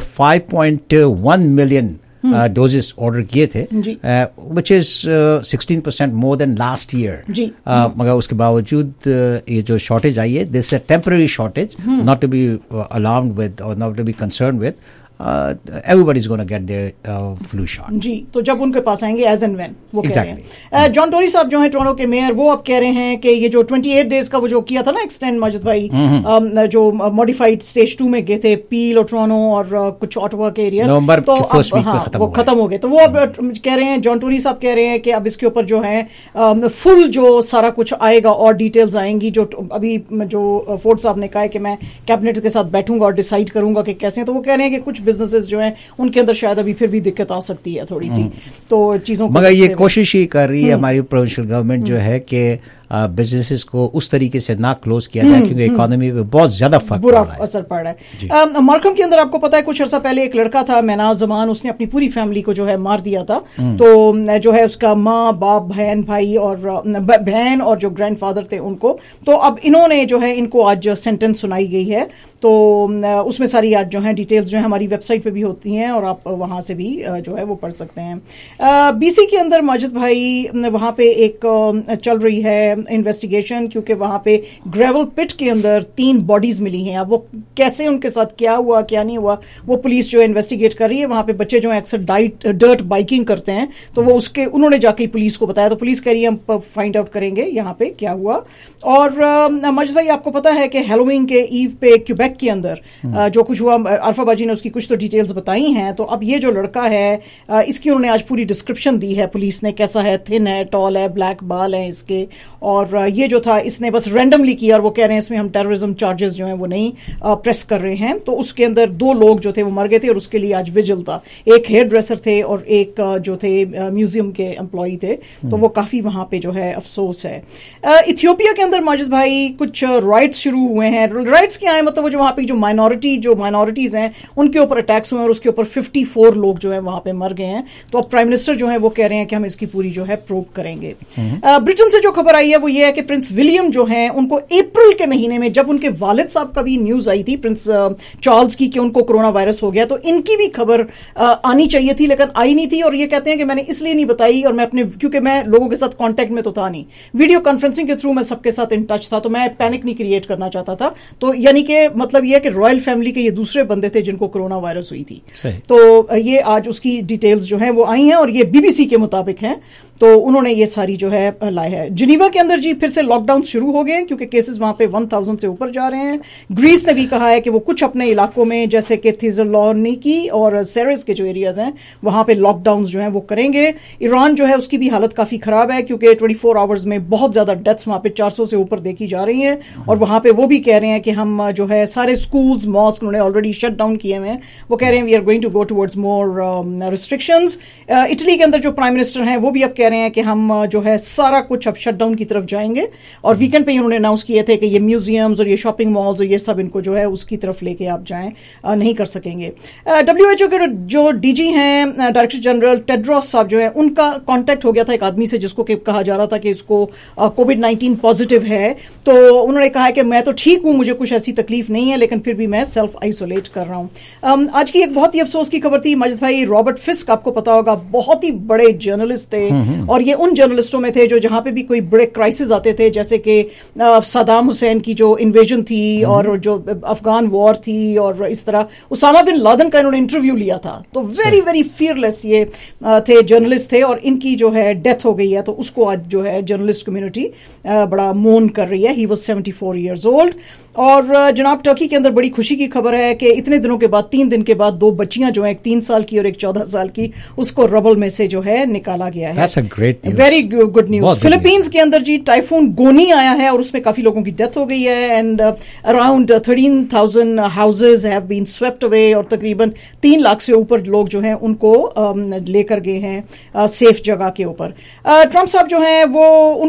5.1 मिलियन डोजेस ऑर्डर किए थे, which is 16% more than last year. मगर उसके बावजूद ये जो शॉर्टेज आई है, this a temporary shortage, not to be alarmed with और not to be concern with. everybody is going to get their flu shot. जी, तो जब उनके पास आएंगे एज एंड व्हेन वो कह रहे हैं. जॉन टोरी साहब जो हैं टोरंटो के मेयर, वो अब कह रहे हैं कि ये जो 28 डेज का वो जो किया था ना एक्सटेंड माजिद भाई, जो मॉडिफाइड स्टेज 2 में गए थे पील और टोरंटो और कुछ ऑटवा के एरिया, तो वो खत्म हो गए. तो वो अब कह रहे हैं, जॉन टोरी साहब कह रहे हैं कि अब इसके ऊपर जो है फुल जो सारा कुछ आएगा और डिटेल्स आएंगी. जो अभी जो फोर्ड साहब ने कहा है कि मैं कैबिनेट के साथ बैठूंगा और डिसाइड करूंगा कि कैसे. तो वो कह रहे हैं कि कुछ बिजनेसेस जो हैं उनके अंदर शायद अभी फिर भी दिक्कत आ सकती है थोड़ी सी. तो चीजों मगर ये कोशिश ही कर रही है हमारी प्रोविंशियल गवर्नमेंट जो है कि बिजनेसेस को उस तरीके से ना क्लोज किया जाए क्योंकि इकोनॉमी पे बहुत ज्यादा बुरा असर पड़ रहा है. मार्कम के अंदर आपको पता है कुछ अर्सा पहले एक लड़का था मेनाज जमान, उसने अपनी पूरी फैमिली को जो है मार दिया था. तो जो है उसका माँ बाप बहन भाई और बहन और जो ग्रैंडफादर थे उनको, तो अब इन्होंने जो है इनको आज सेंटेंस सुनाई गई है. तो उसमें सारी आज जो है डिटेल्स जो है हमारी वेबसाइट पे भी होती हैं और आप वहां से भी जो है वो पढ़ सकते हैं. बीसी के अंदर माजिद भाई वहां पे एक चल रही है इन्वेस्टिगेशन, क्योंकि वहां पे ग्रेवल पिट के अंदर 3 बॉडीज मिली हैं. अब वो कैसे उनके साथ क्या हुआ क्या नहीं हुआ वो पुलिस जो है इन्वेस्टिगेट कर रही है. वहां पे बच्चे जो है अक्सर डर्ट बाइकिंग करते हैं, तो वो उसके उन्होंने जाके पुलिस को बताया, तो पुलिस कह रही है हम फाइंड आउट करेंगे यहाँ पे क्या हुआ. और माजिद भाई आपको पता है कि हैलोवीन के ईव पे क्यूबेक के अंदर जो कुछ हुआ, अरफाबाजी ने उसकी कुछ तो डिटेल्स बताई हैं. तो अब ये जो लड़का है इसकी उन्होंने आज पूरी डिस्क्रिप्शन दी है पुलिस ने, कैसा है, थिन है, टॉल है, ब्लैक बाल है इसके, और ये जो था इसने बस रैंडमली किया और वो कह रहे हैं इसमें हम टेररिज्म चार्जेस जो हैं वो नहीं प्रेस कर रहे हैं। तो उसके अंदर 2 लोग जो थे वो मर गए थे और उसके लिए आज विजिल था। एक हेयर ड्रेसर थे और एक जो थे म्यूजियम के एम्प्लॉई थे। तो वो काफ़ी वहाँ पे जो है अफसोस है। इथियोपिया के अंदर माजिद भाई कुछ राइट्स शुरू हुए हैं। राइट्स क्या है, मतलब वो जो वहाँ पे जो माइनॉरिटीज़ हैं उनके ऊपर अटैक्स हुए और उसके ऊपर 54 लोग जो है वहाँ पे मर गए हैं। तो अब प्राइम मिनिस्टर जो है वो कह रहे हैं कि हम इसकी पूरी जो है प्रूव करेंगे। ब्रिटेन से जो खबर आई है वो ये है कि प्रिंस विलियम जो हैं उनको अप्रैल के महीने में जब उनके वालिद साहब का भी न्यूज आई थी प्रिंस चार्ल्स की कि उनको कोरोना वायरस हो गया, तो इनकी भी खबर आनी चाहिए थी लेकिन आई नहीं थी। और ये कहते हैं कि मैंने इसलिए नहीं बताई और मैं क्योंकि मैं लोगों के साथ कांटेक्ट में तो था नहीं, वीडियो कॉन्फ्रेंसिंग के थ्रू मैं सबके साथ इन टच था, तो मैं पैनिक नहीं क्रिएट करना चाहता था। तो यानी कि मतलब ये कि रॉयल फैमिली के ये दूसरे बंदे थे जिनको कोरोना वायरस हुई थी। तो ये आज उसकी डिटेल्स जो है वो आई हैं और ये बीबीसी के मुताबिक हैं। तो उन्होंने ये सारी जो है लाई है। जिनीवा के अंदर जी फिर से लॉकडाउन शुरू हो गए हैं क्योंकि केसेस वहां पे 1000 से ऊपर जा रहे हैं। ग्रीस ने भी कहा है कि वो कुछ अपने इलाकों में जैसे कि थिसलोनिकी और सेरेस के जो एरियाज हैं वहां पे लॉकडाउन जो है वो करेंगे। ईरान जो है उसकी भी हालत काफी खराब है क्योंकि 24 आवर्स में बहुत ज्यादा डेथ्स वहां पे 400 से ऊपर देखी जा रही हैं और वहां पे वो भी कह रहे हैं कि हम जो है सारे स्कूल्स मॉस्क उन्होंने ऑलरेडी शट डाउन किए हुए हैं। वो कह रहे हैं we are going to go towards more restrictions. Italy के अंदर जो प्राइम मिनिस्टर हैं वो भी अब कह रहे हैं कि हम जो है सारा कुछ अब शट डाउन की तरफ जाएंगे और वीकेंड पे उन्होंने अनाउंस किए थे कि ये म्यूजियम्स और ये शॉपिंग मॉल्स और ये सब इनको जो है उसकी तरफ लेके आप जाएं, नहीं कर सकेंगे। WHO के जो डीजी हैं डायरेक्टर जनरल टेड्रोस साहब जो है उनका कांटेक्ट हो गया था एक आदमी से जिसको कहा जा रहा था कि इसको कोविड-19 पॉजिटिव है। तो उन्होंने कहा है कि मैं तो ठीक हूं, मुझे कुछ ऐसी तकलीफ नहीं है लेकिन फिर भी मैं सेल्फ आइसोलेट कर रहा हूं। आज की एक बहुत ही अफसोस की खबर थी माजिद भाई, रॉबर्ट फिस्क आपको पता होगा बहुत ही बड़े जर्नलिस्ट थे और ये उन जर्नलिस्टों में थे जो जहां पे भी कोई बड़े क्राइसिस आते थे जैसे कि सदाम हुसैन की जो इन्वेजन थी और जो अफगान वॉर थी और इस तरह उसामा बिन लादेन का इन्होंने इंटरव्यू लिया था। तो वेरी वेरी फियरलेस ये थे, जर्नलिस्ट थे और इनकी जो है डेथ हो गई है। तो उसको आज जो है जर्नलिस्ट कम्युनिटी बड़ा मोन कर रही है। He was 74 years old. और जनाब टर्की के अंदर बड़ी खुशी की खबर है कि इतने दिनों के बाद 3 दिन के बाद 2 बच्चियां जो हैं, एक 3 साल की और एक 14 साल की, उसको रबल में से जो है निकाला गया है। That's a great news. Very good news. Philippines के अंदर जी टाइफून गोनी आया है और उसमें काफी लोगों की डेथ हो गई है and around 13,000 houses have been swept away और तकरीबन 3 लाख से ऊपर लोग जो हैं उनको लेकर गए हैं सेफ जगह के ऊपर। ट्रंप साहब जो हैं वो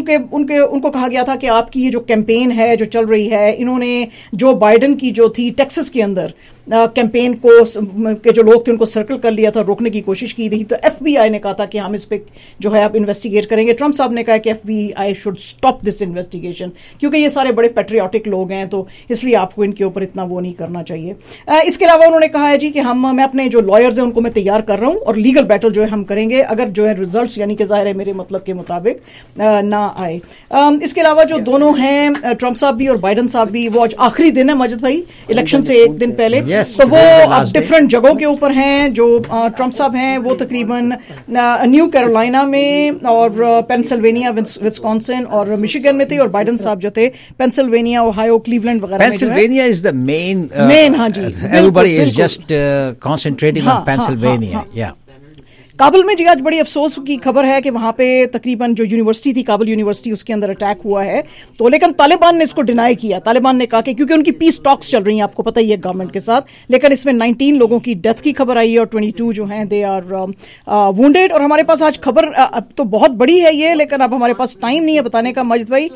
उनको कहा गया था कि आपकी ये जो कैंपेन है जो चल रही है, इन्होंने जो बाइडन की जो थी टेक्सास के अंदर कैंपेन को के जो लोग थे उनको सर्कल कर लिया था, रोकने की कोशिश की थी। तो FBI ने कहा था कि हम इस पे जो है अब इन्वेस्टिगेट करेंगे। ट्रंप साहब ने कहा कि FBI should stop this investigation क्योंकि ये सारे बड़े पेट्रियाटिक लोग हैं तो इसलिए आपको इनके ऊपर इतना वो नहीं करना चाहिए। इसके अलावा उन्होंने कहा है जी कि मैं अपने जो लॉयर्स हैं उनको मैं तैयार कर रहा हूँ और लीगल बैटल जो है हम करेंगे अगर जो है रिजल्ट यानी कि जाहिर है मेरे मतलब के मुताबिक ना आए। इसके अलावा जो दोनों हैं ट्रंप साहब भी और बाइडन साहब भी, वो आज आखिरी दिन है माजिद भाई इलेक्शन से एक दिन पहले। तो वो अब डिफरेंट जगहों के ऊपर हैं। जो ट्रंप साहब हैं वो तकरीबन न्यू कैरोलिना में और पेंसिल्वेनिया, विस्कॉन्सिन और मिशिगन में थे और बाइडन साहब जो थे पेंसिल्वेनिया, ओहायो, क्लीवलैंड वगैरह में। पेंसिल्वेनिया इज द मेन हाँ जी, everybody is just concentrating on Pennsylvania. या काबुल में जी आज बड़ी अफसोस की खबर है कि वहां पे तकरीबन जो यूनिवर्सिटी थी काबुल यूनिवर्सिटी उसके अंदर अटैक हुआ है। तो लेकिन तालिबान ने इसको डिनाई किया। तालिबान ने कहा कि क्योंकि उनकी पीस टॉक्स चल रही हैं आपको पता ही है गवर्नमेंट के साथ, लेकिन इसमें 19 लोगों की डेथ की खबर आई है और 22 जो हैं दे आर वुंडेड। और हमारे पास आज खबर तो बहुत बड़ी है ये, लेकिन अब हमारे पास टाइम नहीं है बताने का माजिद भाई।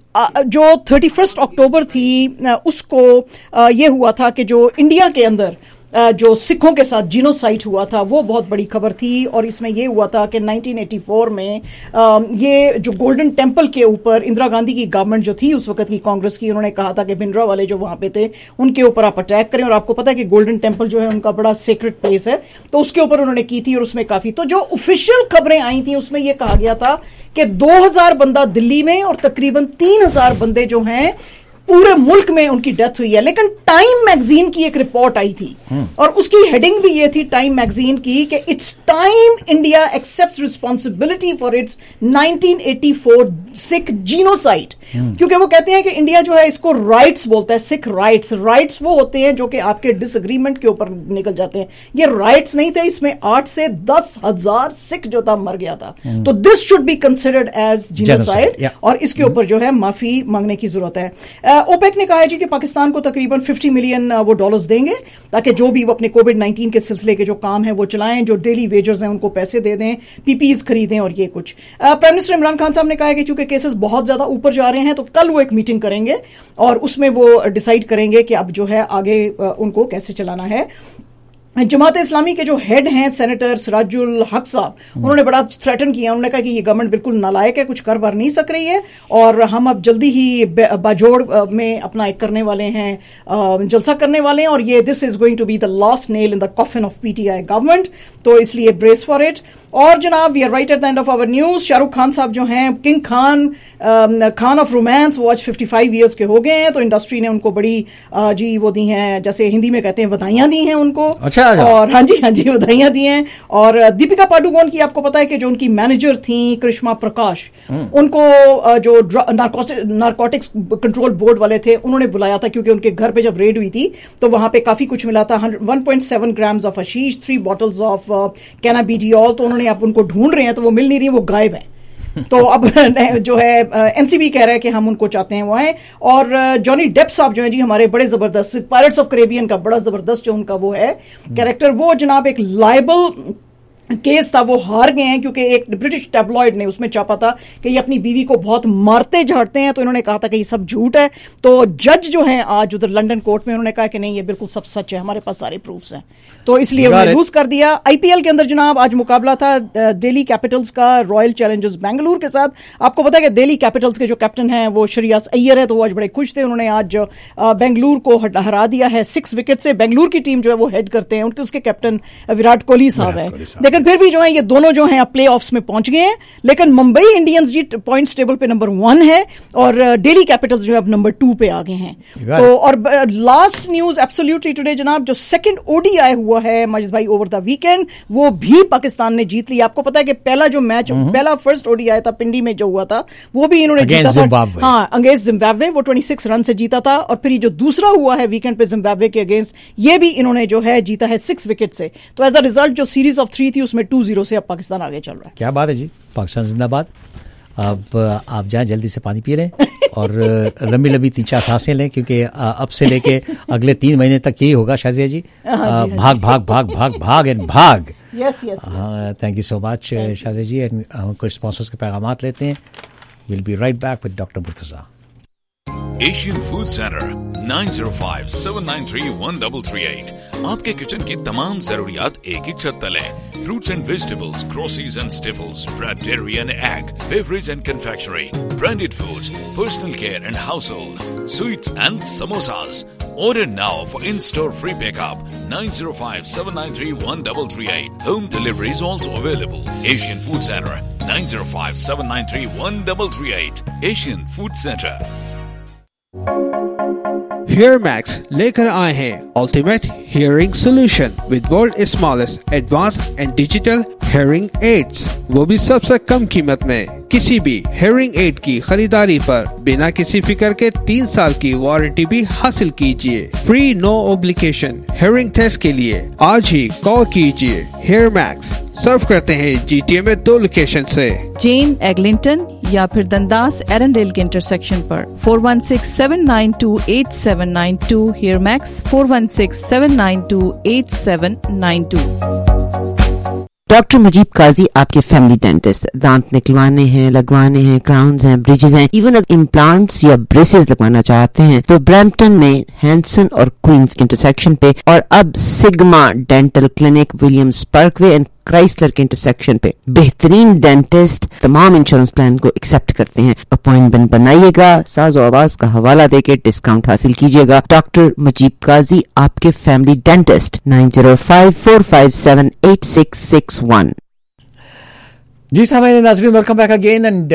जो 31 अक्टूबर थी उसको ये हुआ था कि जो इंडिया के अंदर जो सिखों के साथ जीनोसाइड हुआ था वो बहुत बड़ी खबर थी। और इसमें ये हुआ था कि 1984 में ये जो गोल्डन टेम्पल के ऊपर इंदिरा गांधी की गवर्नमेंट जो थी उस वक्त की कांग्रेस की, उन्होंने कहा था कि भिंडरा वाले जो वहां पे थे उनके ऊपर आप अटैक करें। और आपको पता है कि गोल्डन टेम्पल जो है उनका बड़ा सीक्रेट प्लेस है, तो उसके ऊपर उन्होंने की थी और उसमें काफी तो जो ऑफिशियल खबरें आई थी उसमें यह कहा गया था कि 2000 बंदा दिल्ली में और तकरीबन 3000 बंदे जो हैं पूरे मुल्क में उनकी डेथ हुई है। लेकिन टाइम मैगजीन की एक रिपोर्ट आई थी और उसकी हेडिंग भी ये थी टाइम मैगजीन की कि it's time India accepts responsibility for its 1984 Sikh genocide. क्योंकि वो कहते हैं कि इंडिया जो है इसको राइट्स बोलता है, सिख राइट्स वो होते हैं जो कि आपके डिसएग्रीमेंट के ऊपर निकल जाते हैं। ये राइट्स नहीं थे, इसमें 8 से 10,000 सिख जो था मर गया था। तो this should be considered as genocide और इसके ऊपर जो है माफी मांगने की जरूरत है। ओपेक ने कहा है जी कि पाकिस्तान को तकरीबन 50 मिलियन वो डॉलर्स देंगे ताकि जो भी वो अपने कोविड-19 के सिलसिले के जो काम है वो चलाएं, जो डेली वेजर्स हैं उनको पैसे दे दें, पीपीईज खरीदें और ये कुछ। प्राइम मिनिस्टर इमरान खान साहब ने कहा है कि चूंकि केसेस बहुत ज्यादा ऊपर जा रहे हैं तो कल वो एक मीटिंग करेंगे और उसमें वो डिसाइड करेंगे कि अब जो है आगे उनको कैसे चलाना है। जमात इस्लामी के जो हेड हैं सेनेटर सिराजुल हक साहब, उन्होंने बड़ा थ्रेटन किया। उन्होंने कहा कि ये गवर्नमेंट बिल्कुल नालायक है, कुछ कर वर नहीं सक रही है और हम अब जल्दी ही बाजोड़ में अपना एक करने वाले हैं, जलसा करने वाले हैं और ये this is going to be the last nail in the coffin of PTI government. तो इसलिए ब्रेस फॉर इट। और जनाब we are right at the end of our news, Shahrukh Khan साहब जो हैं किंग खान ऑफ रोमांस, वो आज 55 ईयर्स के हो गए हैं। तो इंडस्ट्री ने उनको बड़ी जी वो दी हैं, जैसे हिंदी में कहते हैं बधाइयां दी हैं उनको। अच्छा। और हाँ जी बधाइयां दी हैं। और दीपिका पाडुकोन की आपको पता है कि जो उनकी मैनेजर थी करिश्मा प्रकाश, उनको जो नारकोटिक्स कंट्रोल बोर्ड वाले थे उन्होंने बुलाया था क्योंकि उनके घर पे जब रेड हुई थी तो वहां पे काफी कुछ मिला था, 1.7 grams of hashish, 3 bottles of cannabidiol. तो उन्होंने आप उनको ढूंढ रहे हैं तो वो मिल नहीं रही, वो गायब है। तो अब जो है एनसीबी कह रहा है कि हम उनको चाहते हैं वो आए। और जॉनी डेप साहब जो है जी हमारे बड़े जबरदस्त पायरेट्स ऑफ कैरेबियन का बड़ा जबरदस्त जो उनका वो है कैरेक्टर, वो जनाब एक लाइबल केस था, वो हार गए हैं क्योंकि एक ब्रिटिश टैबलॉइड ने उसमें छापा था कि ये अपनी बीवी को बहुत मारते झाड़ते हैं। तो इन्होंने कहा था कि ये सब झूठ है। तो जज जो हैं आज उधर लंदन कोर्ट में, उन्होंने कहा कि नहीं ये बिल्कुल सब सच है, हमारे पास सारे प्रूफ्स हैं। तो इसलिए उन्होंने लूज कर दिया। आईपीएल के अंदर जनाब आज मुकाबला था दिल्ली कैपिटल्स का रॉयल चैलेंजर्स बेंगलुरु के साथ। आपको पता है कि दिल्ली कैपिटल्स के जो कैप्टन हैं वो श्रेयस अय्यर है, तो वो आज बड़े खुश थे। उन्होंने आज बेंगलुरु को हरा दिया है 6 विकेट से। बेंगलुरु की टीम जो है वो हेड करते हैं, उनके उसके कैप्टन विराट कोहली साहब है। लेकिन फिर भी जो है ये दोनों जो हैं प्ले ऑफ्स में पहुंच गए हैं। लेकिन मुंबई इंडियंस जी पॉइंट्स टेबल पे नंबर 1 है और दिल्ली कैपिटल्स जो है अब नंबर 2 पे आ गए हैं। तो और लास्ट न्यूज एब्सोल्युटली टुडे जनाब, जो सेकंड ओडीआई हुआ है मजिद भाई ओवर द वीकेंड, वो भी पाकिस्तान ने जीत लिया। आपको पता है कि पहला जो मैच पहला फर्स्ट ओडीआई था पिंडी में जो हुआ था वो भी इन्होंने जीता था। हाँ, अगेंस्ट जिम्बाब्वे वो 26 रन से जीता था। और फिर ये जो दूसरा हुआ है वीकेंड पे जिम्बाब्वे के अगेंस्ट, ये भी इन्होंने जो है जीता है 6 विकेट से। तो एज अ रिजल्ट जो सीरीज ऑफ 3 थी उसमें 2-0 से अब पाकिस्तान आगे चल रहा है। क्या बात है जी, पाकिस्तान जिंदाबाद। अब आप जाएं जल्दी से पानी पी लें और लंबी लंबी 3-4 सांसें लें क्योंकि अब से लेके अगले 3 महीने तक यही होगा शाजिया जी, भाग भाग भाग भाग भाग एंड भाग। Yes. Thank you so much Shazia ji. हम कुछ स्पॉन्सर्स के पैगामात लेते हैं। Will be right back with doctor Murtaza. Asian food Center 9057931338 आपके किचन की तमाम जरूरियात एक ही छत तले। Fruits and vegetables, groceries and staples, bread, dairy and egg, beverage and confectionery, branded foods, personal care and household, sweets and samosas. Order now for in-store free pickup 9057931338. Home delivery is also available. Asian Food Center 9057931338. Asian Food Center. Hear Max लेकर आए हैं ultimate hearing solution with world smallest advance and digital hearing aids, वो भी सबसे कम कीमत में। किसी भी हेयरिंग एड की खरीदारी पर बिना किसी फिक्र के 3 साल की वारंटी भी हासिल कीजिए। Free no obligation hearing test के लिए आज ही कॉल कीजिए। हेयर मैक्स सर्व करते हैं जीटीए में 2 लोकेशन से, जेन एग्लिंटन या फिर दंदास एरनडेल के इंटरसेक्शन पर। 4167928792 Hear Max 4167928792। Doctor Mujeeb Qazi आपके फैमिली डेंटिस्ट, दांत निकलवाने हैं, लगवाने हैं, क्राउन्स हैं, ब्रिजेस हैं, इवन अगर इम्प्लांट्स या ब्रेसेस लगवाना चाहते हैं तो ब्रैम्पटन में हैंसन और क्वींस के इंटरसेक्शन पे, और अब Sigma Dental Clinic Williams Parkway and Chrysler के इंटरसेक्शन पे बेहतरीन डेंटिस्ट तमाम इंश्योरेंस प्लान को एक्सेप्ट करते हैं। अपॉइंटमेंट बनाइएगा, साज़ो आवाज का हवाला देके डिस्काउंट हासिल कीजिएगा। डॉक्टर मुजीब काजी आपके फैमिली डेंटिस्ट 9054578661। जी साहब, नाज़रीन, वेलकम बैक अगेन एंड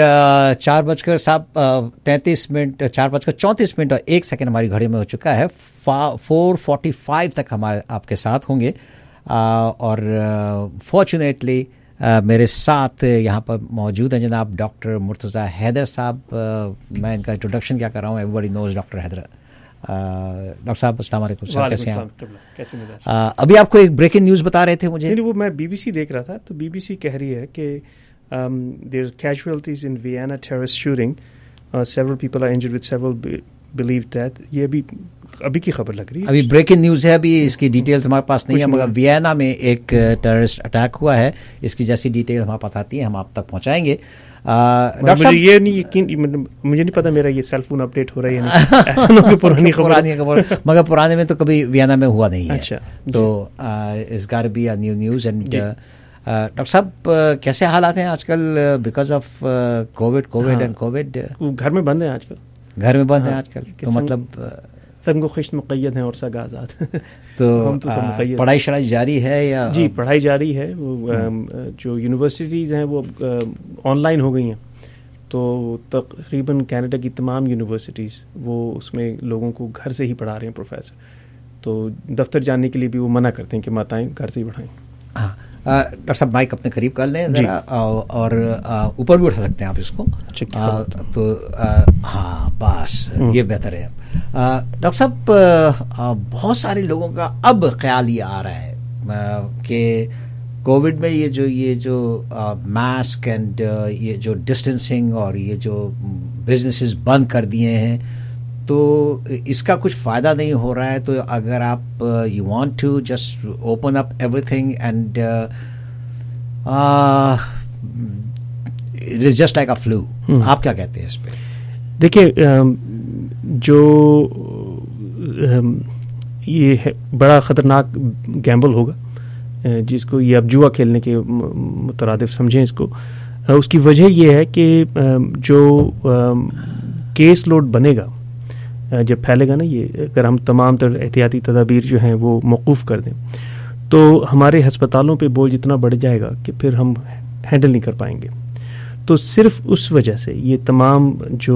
4:33 और 1 सेकंड हमारी घड़ी में हो चुका है. 4:45 तक हमारे आपके साथ होंगे और फॉर्चुनेटली मेरे साथ यहाँ पर मौजूद हैं जनाब डॉक्टर मुर्तज़ा हैदर साहब. मैं इनका इंट्रोडक्शन क्या कर रहा हूँ, everybody knows doctor Haider. Doctor साहब अस्सलाम वालेकुम सर, कैसे हैं आप? अभी आपको एक ब्रेकिंग न्यूज़ बता रहे थे मुझे. नहीं, वो मैं BBC देख रहा था, तो BBC कह रही है कि there are casualties in Vienna terrorist shooting. Several people are injured with several believed death. ये अभी की खबर लग रही है. अभी ब्रेकिंग न्यूज़ है, अभी इसकी डिटेल्स हमारे पास नहीं है, मगर वियना में एक टेररिस्ट अटैक हुआ है. इसकी जैसी डिटेल हमारे पास आती है हम आप तक पहुंचाएंगे. डॉक्टर साहब, ये नहीं यकीन, मुझे नहीं पता मेरा ये सेल फोन अपडेट हो रहा है या नहीं. ऐसा ना पुरानी खबर मगर पुराने में तो कभी वियना में हुआ नहीं है. अच्छा, तो it's got to be a new news. And doctor साहब, कैसे हालात हैं आजकल because of COVID and COVID? घर में बंद हैं आजकल. घर में बंद हैं आजकल, तो मतलब संगो ख़िश्त मुक़य्यद हैं और सग आज़ाद. तो पढ़ाई शढ़ाई जारी है या? जी, पढ़ाई जारी है. जो यूनिवर्सिटीज़ हैं वो ऑनलाइन हो गई हैं, तो तकरीबन कनाडा की तमाम यूनिवर्सिटीज़ वो उसमें लोगों को घर से ही पढ़ा रहे हैं प्रोफेसर. तो दफ्तर जाने के लिए भी वो मना करते हैं कि मत आएँ, घर से ही पढ़ाएँ. हाँ, डॉक्टर साहब माइक अपने करीब कर लें जरा, और ऊपर भी उठा सकते हैं आप इसको. तो हाँ, बस ये बेहतर है. डॉक्टर साहब, बहुत सारे लोगों का अब ख्याल ये आ रहा है कि कोविड में ये जो मास्क एंड ये जो डिस्टेंसिंग और ये जो बिजनेसेस बंद कर दिए हैं, तो इसका कुछ फ़ायदा नहीं हो रहा है. तो अगर आप you want to just open up everything and it is just like a flu, आप क्या कहते हैं इस पे? देखिए, जो ये है बड़ा ख़तरनाक गैम्बल होगा, जिसको ये अब जुआ खेलने के मुतरादिफ समझें इसको. उसकी वजह ये है कि जो केस लोड बनेगा जब फैलेगा ना, ये अगर हम तमाम तर एहतियाती तदाबीर जो हैं वो मौकूफ़ कर दें, तो हमारे हस्पतालों पे बोझ इतना बढ़ जाएगा कि फिर हम हैंडल नहीं कर पाएंगे. तो सिर्फ उस वजह से ये तमाम जो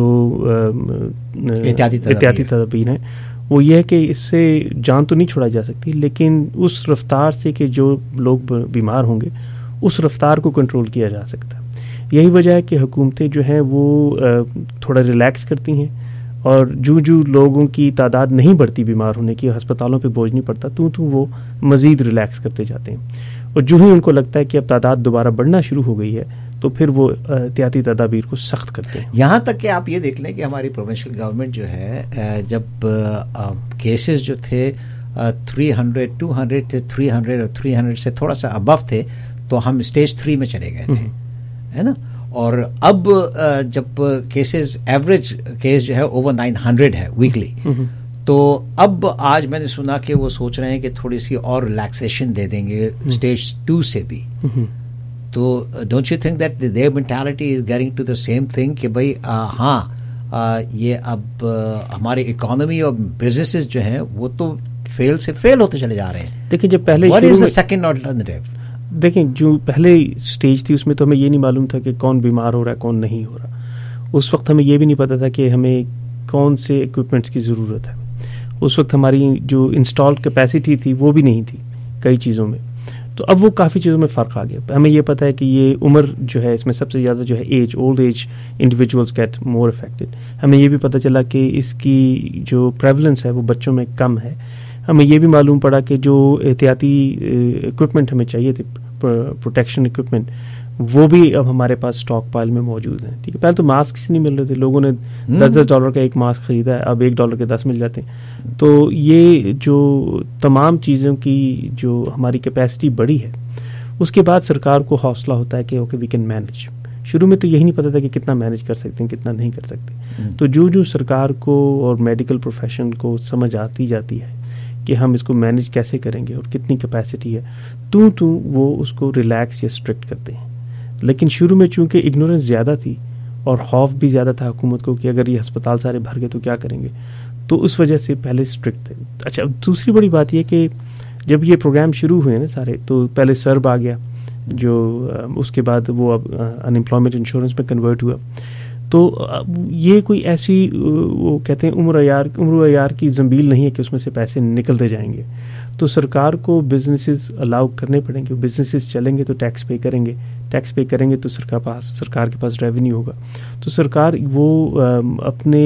एहतियाती तदाबीर हैं वो ये है कि इससे जान तो नहीं छोड़ा जा सकती, लेकिन उस रफ्तार से कि जो लोग बीमार होंगे उस रफ्तार को कंट्रोल किया जा सकता है. यही वजह है कि हुकूमतें जो हैं वो थोड़ा रिलैक्स करती हैं, और जो लोगों की तादाद नहीं बढ़ती बीमार होने की, अस्पतालों पे बोझ नहीं पड़ता, तो वो मज़ीद रिलैक्स करते जाते हैं. और जो ही उनको लगता है कि अब तादाद दोबारा बढ़ना शुरू हो गई है, तो फिर वो एहतियाती तदाबीर को सख्त करते हैं. यहाँ तक कि आप ये देख लें कि हमारी प्रोविंशियल गवर्नमेंट जो है, जब केसेस जो थे 300, 200 थे, 300 और 300 से थोड़ा सा अबव थे, तो हम स्टेज 3 में चले गए थे, है ना. और अब जब केसेस एवरेज केस जो है ओवर 900 है वीकली, तो अब आज मैंने सुना कि वो सोच रहे हैं कि थोड़ी सी और रिलैक्सेशन दे देंगे स्टेज 2 से भी. तो don't you think that their mentality is getting to the same thing कि भाई ये अब हमारी इकोनॉमी और बिजनेसेस जो हैं वो तो फेल होते चले जा रहे हैं. देखिए, जब पहले what is the second alternative? देखें, जो पहले स्टेज थी उसमें तो हमें ये नहीं मालूम था कि कौन बीमार हो रहा है कौन नहीं हो रहा. उस वक्त हमें ये भी नहीं पता था कि हमें कौन से इक्विपमेंट्स की ज़रूरत है. उस वक्त हमारी जो इंस्टॉल कैपेसिटी थी वो भी नहीं थी कई चीज़ों में. तो अब वो काफ़ी चीज़ों में फ़र्क आ गया. हमें ये पता है कि ये उम्र जो है इसमें सबसे ज़्यादा जो है old age individuals get more affected. हमें ये भी पता चला कि इसकी जो प्रेवलेंस है वो बच्चों में कम है. हमें ये भी मालूम पड़ा कि जो एहतियाती इक्विपमेंट हमें चाहिए थे, प्रोटेक्शन इक्विपमेंट, वो भी अब हमारे पास स्टॉक पाइल में मौजूद हैं. ठीक है, पहले तो मास्क से नहीं मिल रहे थे, लोगों ने $10 का एक मास्क खरीदा है, अब $1 के 10 मिल जाते हैं. तो ये जो तमाम चीज़ों की जो हमारी कैपेसिटी बढ़ी है, उसके बाद सरकार को हौसला होता है कि ओके वी कैन मैनेज. शुरू में तो यही नहीं पता था कि कितना मैनेज कर सकते हैं कितना नहीं कर सकते. तो जो सरकार को और मेडिकल प्रोफेशन को समझ आती जाती है कि हम इसको मैनेज कैसे करेंगे और कितनी कैपेसिटी है, तो वो उसको रिलैक्स या स्ट्रिक्ट करते हैं. लेकिन शुरू में चूंकि इग्नोरेंस ज़्यादा थी और खौफ भी ज़्यादा था हुकूमत को कि अगर ये अस्पताल सारे भर गए तो क्या करेंगे, तो उस वजह से पहले स्ट्रिक्ट थे. अच्छा, दूसरी बड़ी बात यह कि जब ये प्रोग्राम शुरू हुए ना सारे, तो पहले सर्ब आ गया, جو اس کے بعد وہ اب انمپلائمنٹ انشورنس میں کنورٹ ہوا. تو یہ کوئی ایسی وہ کہتے ہیں عمر عیار کی زنبیل نہیں ہے کہ اس میں سے پیسے نکلتے جائیں گے. تو سرکار کو بزنسز الاؤ کرنے پڑیں گے. بزنسز چلیں گے تو ٹیکس پے کریں گے, ٹیکس پے کریں گے تو سرکار کے پاس ریونیو ہوگا. تو سرکار وہ اپنے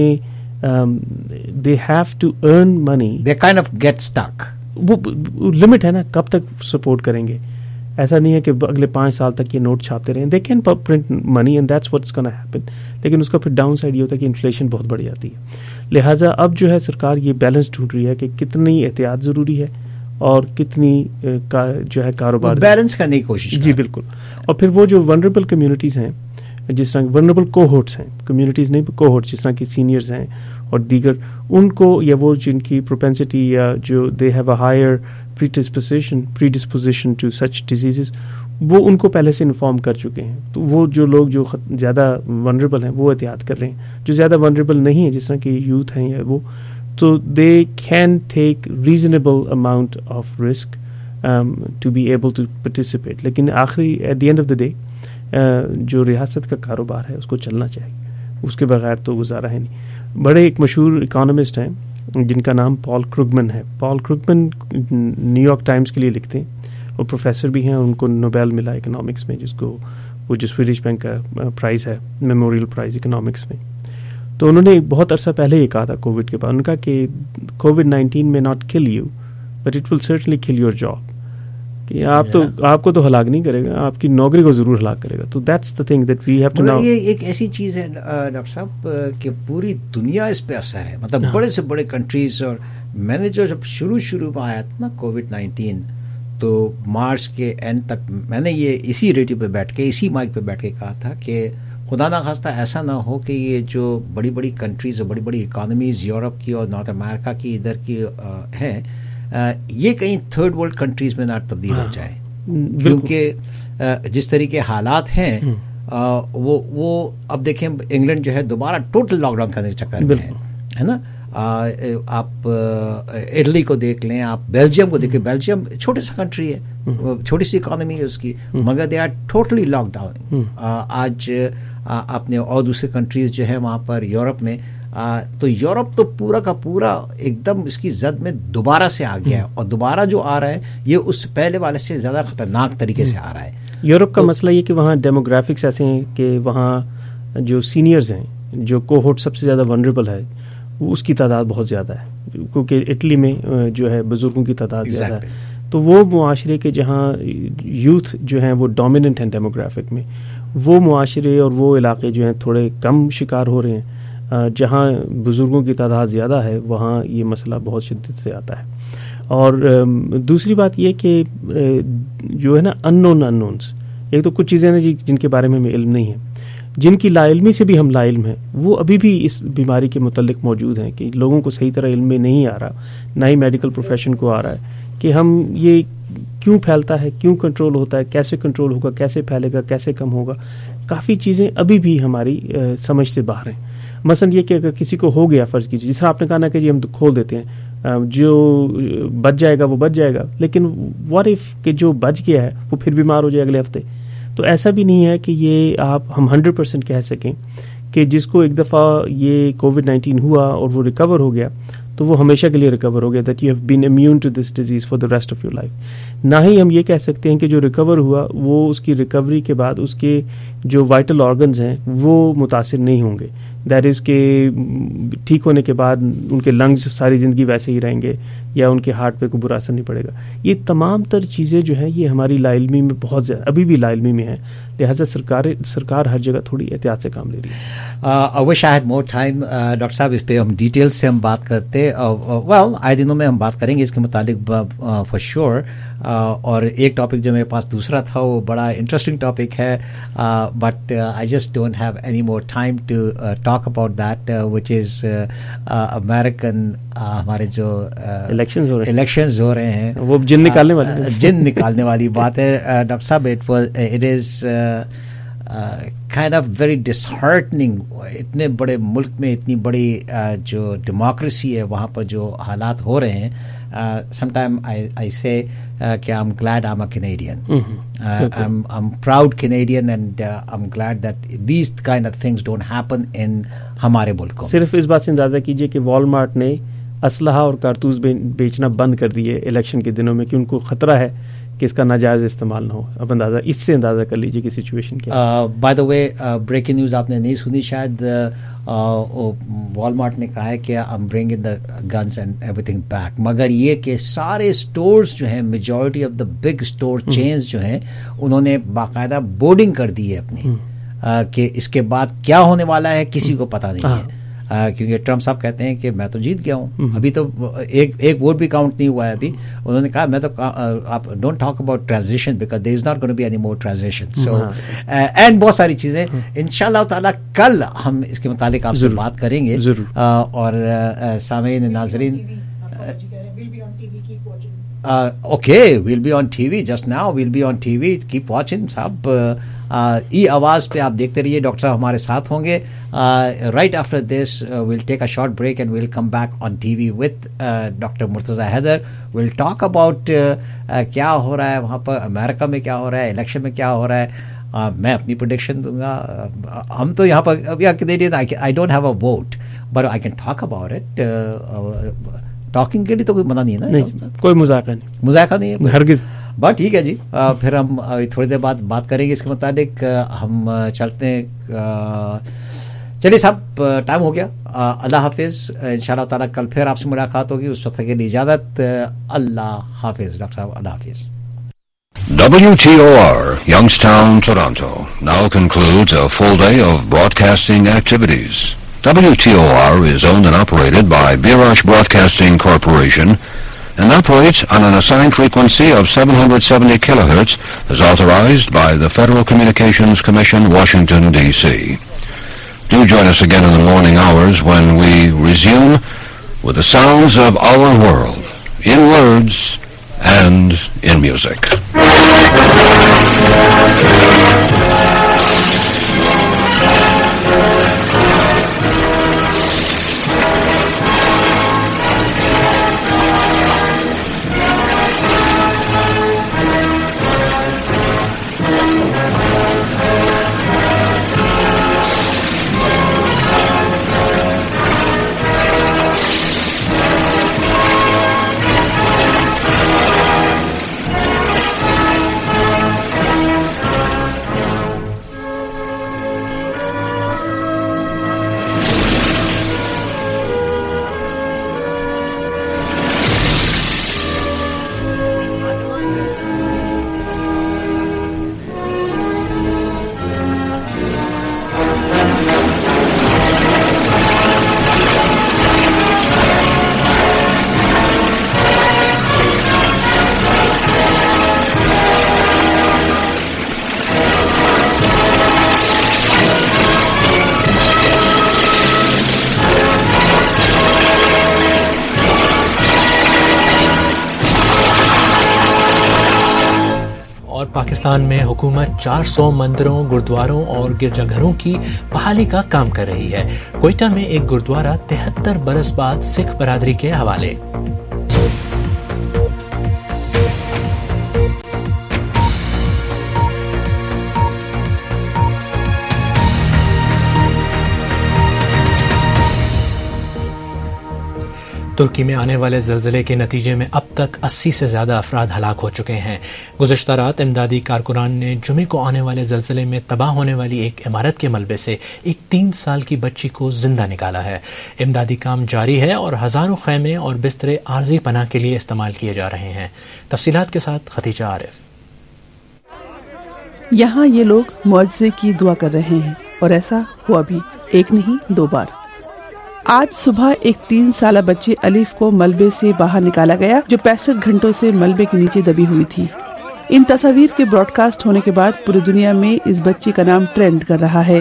they have to earn money, they kind of get stuck. وہ لمٹ ہے نا کب تک سپورٹ کریں گے. ایسا نہیں ہے کہ اگلے 5 سال تک یہ نوٹ چھاپتے رہیں. They can print money and that's what's gonna happen. لیکن اس کا پھر ڈاؤن سائڈ یہ ہوتا ہے کہ انفلیشن بہت بڑھ جاتی ہے. لہٰذا اب جو ہے سرکار یہ بیلنس ڈھونڈ رہی ہے کہ کتنی احتیاط ضروری ہے اور کتنی جو ہے کاروبار بیلنس کرنے کی کوشش. جی بالکل. اور پھر وہ جو ونربل کمیونٹیز ہیں, جس طرح ونربل کوہورٹس ہیں, کمیونٹیز نہیں کوہورٹس, جس طرح کی سینئرز ہیں اور دیگر, ان کو یا وہ جن کی پروپینسٹی یا جو they have a higher predisposition to such diseases, وہ ان کو پہلے سے انفارم کر چکے ہیں. تو وہ جو لوگ جو زیادہ ونربل ہیں وہ احتیاط کر رہے ہیں. جو زیادہ ونربل نہیں ہیں جس طرح کہ یوتھ ہیں یا وہ, تو they can take reasonable amount of risk to be able to participate. لیکن آخری at the end of the day جو ریاست کا کاروبار ہے اس کو چلنا چاہیے, اس کے بغیر تو گزارا ہے نہیں. بڑے ایک مشہور اکانومسٹ ہیں جن کا نام پال کروگمن ہے. Paul Krugman New York Times کے لیے لکھتے ہیں اور پروفیسر بھی ہیں. ان کو نوبیل ملا اکنامکس میں, جس کو وہ جو سویڈش بینک کا پرائز ہے, میموریل پرائز اکنامکس میں. تو انہوں نے بہت عرصہ پہلے یہ کہا تھا کووڈ کے بعد, انہوں نے کہا کہ کووڈ-19 میں not kill you but it will certainly kill your job. کہ آپ کو تو ہلاک نہیں کرے گا, آپ کی نوکری کو ضرور ہلاک کرے گا. تو that's the thing that we have to know. یہ ایک ایسی چیز ہے ڈاکٹر صاحب کہ پوری دنیا اس پہ اثر ہے. مطلب بڑے سے بڑے کنٹریز. اور میں نے جو جب شروع میں آیا تھا نا کووڈ-19, تو مارچ کے اینڈ تک میں نے یہ اسی ریڈیو پہ بیٹھ کے, اسی مائک پہ بیٹھ کے کہا تھا کہ خدا نخواستہ ایسا نہ ہو کہ یہ جو بڑی بڑی کنٹریز اور بڑی بڑی اکانومیز یورپ کی اور نارتھ امریکہ کی ادھر کی ہیں, یہ کہیں تھرڈ ورلڈ کنٹریز میں نہ تبدیل ہو جائے. کیونکہ جس طریقے حالات ہیں وہ اب دیکھیں انگلینڈ جو ہے دوبارہ ٹوٹل لاک ڈاؤن کرنے کے چکر میں ہے نا. آپ اٹلی کو دیکھ لیں, آپ بیلجیم کو دیکھیں. بیلجیم چھوٹی سا کنٹری ہے, چھوٹی سی اکانومی ہے اس کی, مگر they are totally lock down. آج آپ نے اور دوسرے کنٹریز جو ہے وہاں پر یورپ میں, تو یورپ تو پورا کا پورا ایک دم اس کی زد میں دوبارہ سے آ گیا ہے. اور دوبارہ جو آ رہا ہے یہ اس پہلے والے سے زیادہ خطرناک طریقے سے آ رہا ہے. یورپ کا مسئلہ یہ کہ وہاں ڈیموگرافکس ایسے ہیں کہ وہاں جو سینئرز ہیں, جو کوہورٹ سب سے زیادہ ونربل ہے, اس کی تعداد بہت زیادہ ہے. کیونکہ اٹلی میں جو ہے بزرگوں کی تعداد زیادہ ہے. تو وہ معاشرے کے جہاں یوتھ جو ہیں وہ ڈومیننٹ ہیں ڈیموگرافک میں, وہ معاشرے اور وہ علاقے جو ہیں تھوڑے کم شکار ہو رہے ہیں. جہاں بزرگوں کی تعداد زیادہ ہے وہاں یہ مسئلہ بہت شدت سے آتا ہے. اور دوسری بات یہ کہ جو ہے نا انونس, ایک تو کچھ چیزیں ہیں جن کے بارے میں ہمیں علم نہیں ہے, جن کی لا علمی سے بھی ہم لا علم ہیں, وہ ابھی بھی اس بیماری کے متعلق موجود ہیں کہ لوگوں کو صحیح طرح علم میں نہیں آ رہا, نہ ہی میڈیکل پروفیشن کو آ رہا ہے کہ ہم یہ کیوں پھیلتا ہے, کیوں کنٹرول ہوتا ہے, کیسے کنٹرول ہوگا, کیسے پھیلے گا, کیسے کم ہوگا. کافی چیزیں ابھی بھی ہماری سمجھ سے باہر ہیں. مثلا یہ کہ اگر کسی کو ہو گیا, فرض کیجیے جس طرح آپ نے کہا نا کہ جی ہم تو کھول دیتے ہیں, جو بچ جائے گا وہ بچ جائے گا, لیکن واٹ اف کہ جو بچ گیا ہے وہ پھر بیمار ہو جائے اگلے ہفتے. تو ایسا بھی نہیں ہے کہ یہ ہم 100% کہہ سکیں کہ جس کو ایک دفعہ یہ کووڈ-19 ہوا اور وہ ریکور ہو گیا تو وہ ہمیشہ کے لیے ریکور ہو گیا, that you have been immune to this disease for the rest of your life. نہ ہی ہم یہ کہہ سکتے ہیں کہ جو ریکور ہوا وہ اس کی ریکوری کے بعد اس کے جو وائٹل آرگنز ہیں وہ متاثر نہیں ہوں گے. دیٹ از کہ ٹھیک ہونے کے بعد ان کے لنگز ساری زندگی ویسے ہی رہیں گے یا ان کے ہارٹ پہ کوئی برا اثر نہیں پڑے گا. یہ تمام تر چیزیں جو ہیں یہ ہماری لا علمی میں بہت زیادہ ابھی بھی لا علمی میں ہیں. لہٰذا سرکار ہر جگہ تھوڑی احتیاط سے کام لے رہی ہے. I wish I had more time. Doctor صاحب اس پہ ہم ڈیٹیل سے ہم بات کرتے, آئے دنوں میں ہم بات کریں گے اس کے متعلق فار شیور. اور ایک ٹاپک جو میرے پاس دوسرا تھا وہ بڑا انٹرسٹنگ ٹاپک ہے, but I just don't have any more time to talk about that, which is American. ہمارے جو الیکشنز ہو رہے ہیں وہ جن نکالنے والی بات ہے ڈاکٹر صاحب. It is kind of very disheartening. اتنے بڑے ملک میں اتنی بڑی جو ڈیموکریسی ہے وہاں پر جو حالات ہو رہے ہیں, Sometimes I say कि I'm glad I'm a Canadian. I'm proud Canadian, and I'm glad that these kind of things don't happen in हमारे मुल्क में. सिर्फ इस बात से अंदाजा कीजिए कि वॉलमार्ट ने असलहा और कारतूस बेचना बंद कर दिए इलेक्शन के दिनों में कि उनको खतरा है कि इसका नाजायज इस्तेमाल ना हो. अब अंदाजा इससे अंदाजा कर लीजिए कि सिचुएशन क्या है. By the way breaking news आपने नहीं सुनी शायद. वॉलमार्ट ने कहा है कि I am bringing the guns and everything back, मगर ये कि सारे स्टोर्स जो हैं, majority of the big store chains जो हैं, उन्होंने बाकायदा बोर्डिंग कर दी है अपनी कि इसके बाद क्या होने वाला है किसी को पता नहीं है. क्योंकि ट्रम्प साहब कहते हैं कि मैं तो जीत गया हूँ, अभी तो एक वोट भी काउंट नहीं हुआ है अभी. उन्होंने कहा मैं तो आप don't talk about transition because there is not going to be any more transition. So and बहुत सारी चीज़ें इंशाल्लाह ताला कल हम इसके मुतालिक आपसे बात करेंगे. और सामीन नाज़रीन, okay, we'll be on TV just now. We'll be on TV. Keep watching, साहब. आवाज़ पे आप देखते रहिए. डॉक्टर साहब हमारे साथ होंगे. Right after this, we'll take a short break and we'll come back on TV with Dr. Murtaza Haider. We'll talk about क्या हो रहा है वहाँ पर, अमेरिका में क्या हो रहा है, इलेक्शन में क्या हो रहा है. मैं अपनी प्रोडिक्शन दूंगा. हम तो यहाँ पर Canadian, I don't have a vote but I can talk about it. Talking के लिए तो कोई मना नहीं है ना. नहीं, कोई मजाक नहीं है हरगिज. बट ठीक है जी. फिर हम थोड़ी देर बाद बात करेंगे इसके मुताबिक. हम चलते हैं. चलिए साहब, टाइम हो गया. अल्लाह हाफिज़. इंशाल्लाह ताला कल फिर आपसे मुलाकात होगी. उस वक्त के लिए इजाज़त. अल्लाह हाफिज़. डॉक्टर साहब अल्लाह हाफिज़. WTOR, Youngstown, Toronto, now concludes a full day of broadcasting activities. WTOR is owned and operated by Birash Broadcasting Corporation and operates on an assigned frequency of 770 kilohertz as authorized by the Federal Communications Commission, Washington, D.C. Do join us again in the morning hours when we resume with the sounds of our world, in words and in music. Pakistan में हुकूमत 400 मंदिरों, गुरुद्वारों और गिरजाघरों की बहाली का काम कर रही है. कोयटा में एक गुरुद्वारा 73 बरस बाद सिख बरादरी के हवाले. तुर्की में आने वाले ज़लज़ले के नतीजे में अब तक 80 से ज़्यादा अफराद हलाक हो चुके हैं. गुज़श्ता रात इमदादी कारकुनान ने जुमे को आने वाले ज़लज़ले में तबाह होने वाली एक इमारत के मलबे से एक 3 साल की बच्ची को जिंदा निकाला है. इमदादी काम जारी है और हज़ारों खैमे और बिस्तरे आर्जी पनाह के लिए इस्तेमाल किए जा रहे हैं. तफसीलात के साथ खतीजा आरिफ. यहाँ ये लोग मुआवजे की दुआ कर रहे हैं और ऐसा हुआ भी एक नहीं 2 बार. आज सुबह एक 3 साला बच्ची अलीफ को मलबे से बाहर निकाला गया जो 65 घंटों से मलबे के नीचे दबी हुई थी. इन तस्वीर के ब्रॉडकास्ट होने के बाद पूरी दुनिया में इस बच्ची का नाम ट्रेंड कर रहा है.